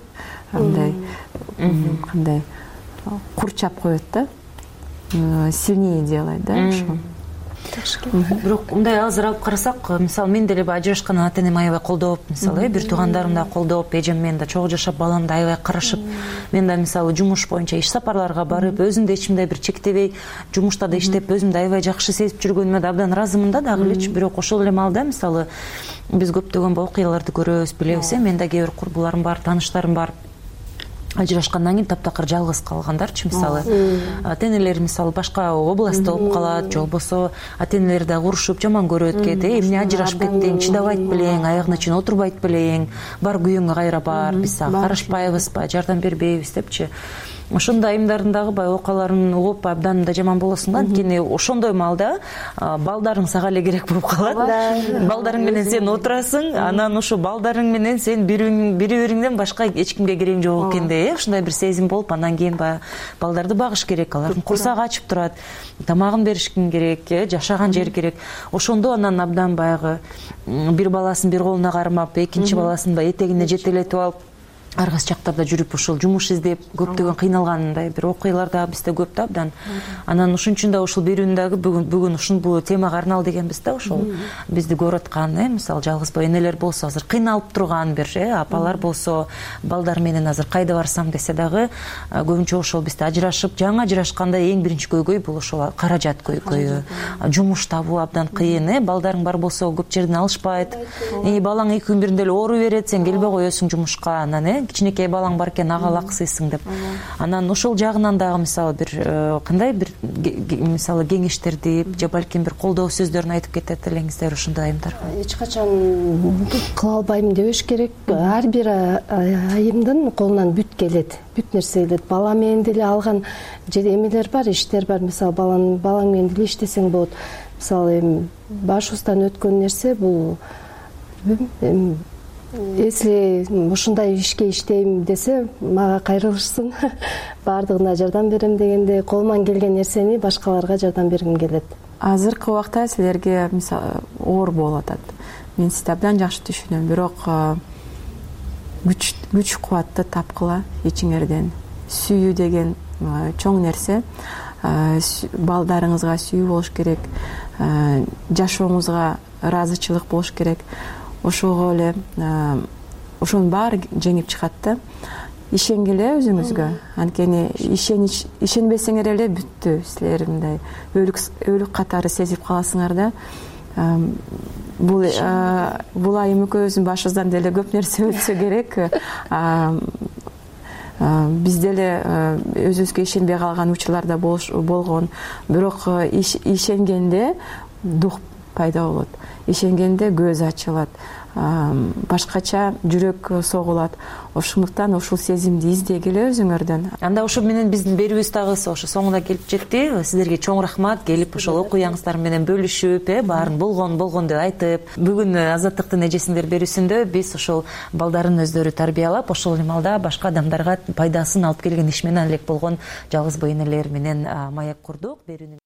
кандай курчап коет да, сильнее делает да, ошо. Бирок мындай азыр алып карасак, мисалы мен деле ажырашкан ата-энем аябай колдоп, мисалы бир туугандарым да колдоп, эжем менен да чогуу жашап, баламды аябай карашып, мен да мисалы жумуш боюнча иш сапарларга барып, өзүмдү эч кимдей бир чектебей, жумушта да иштеп, өзүмдү аябай жакшы сезип жүргөнүмө да абдан ыраазымын да дагы элечи. Бирок ошол эле маалда мисалы биз көптөгөн окуяларды көрөбүз, билебиз, мен да кээ бир курбуларым бар, тааныштарым бар. Ажырашкандан кийин таптакыр жалгыз калгандарчы, мисалы ата-энелери мисалы башка областта болуп калат, же болбосо ата-энелери дагы урушуп жаман көрөт кээде, эмне ажырашып кеттиң, чыдабайт белең, аягына чейин отурбайт белең, бар күйөөңө кайра бар, биз сага карашпайбызбы, жардам бербейбиз депчи. Ошондой айымдардын дагы баягы окуяларын угуп абдан да жаман болосуң да, анткени ошондой маалда балдарың сага эле керек болуп калат. Балдарың менен сен отурасың, анан ошо балдарың менен сен бири-бириңден башка эч кимге керең жок экендей, ушундай бир сезим болуп, андан кийин баягы балдарды багыш керек, алардын курсагы ачып турат, тамагын беришкин керек, жашаган жери керек. Ошондо анан абдан баягы бир баласын бир колуна кармап, экинчи баласын да этегине жетелетип алып, ар кайсы жактарда жүрүп ушул жумуш издеп көптөгөн кыйналгандай бир окуялар да бизде көп да абдан. Анан ушун үчүн да ушул берүүнү дагы бүгүн ушул темага арналды дегенбиз да, ушул бизди көрүп аткан, мисалы жалгызбой энелер болсо, азыр кыйналып турган бир апалар болсо, балдар менен азыр кайда барсам десе дагы көбүнчө ошол бизде ажырашып, жаңы ажырашканда эң биринчи көйгөй бул ошол каражат көйгөйү. Жумуш табуу абдан кыйын, балдарың бар болсо көп жерден алышпайт. Балаң 2 күн биринде эле оору берет, сен келбей коесуң жумушка, анан кичинекей балаң бар экен, ага алаксыйсың деп. Анан ошол жагынан дагы мисалы бир кандай бир мисалы кеңештерди же балким бир колдоо сөздөрүн айтып кетет элеңиздер ушундай айымдарга? Эч качан кыла албайм дебеш керек. Ар бир айымдын колунан бүт келет, бүт нерсе келет. Бала менен деле алган эмелер бар, иштер бар. Мисалы балаң менен деле иштесең болот. Мисалы эми башыбыздан өткөн нерсе бул если ушундай ишке иштейм десе мага кайрылышсын, баардыгына жардам берем дегенде колуман келген нерсени башкаларга жардам бергим келет. Азыркы убакта силерге мисалы оор болуп атат. Мен сизди абдан жакшы түшүнөм, бирок күч кубатты тапкыла ичиңерден. Сүйүү деген чоң нерсе. Балдарыңызга сүйүү болуш керек, жашооңузга ыраазычылык болуш керек. Ошого эле ошонун баары жеңип чыгат да. Ишенгиле өзүңүзгө. Анткени ишенбесеңер эле бүттү. Силер мындай өлүк катары сезип каласыңар да. Бул айым экөөбүздүн башыбыздан деле көп нерсе өтсө керек. Биз деле өзүбүзгө ишенбей калган учурлар да болгон. Бирок ишенгенде дух пайда болот. Ишенгенде көз ачылат. Башкача жүрөк согулат. Ошондуктан ушул сезимди издегиле өзүңөрдөн. Анда ошо менен биздин берүүбүз дагы ошо соңуна келип жетти. Сиздерге чоң рахмат, келип ошол окуяңыздар менен бөлүшүп, баарын болгон деп айтып, бүгүн Азаттыктын эжесиндер берүүсүндө биз ошол балдарын өздөрү тарбиялап, ошол эле маалда башка адамдарга пайдасын алып келген иш менен алек болгон жалгыз боо энелер менен маек курдук.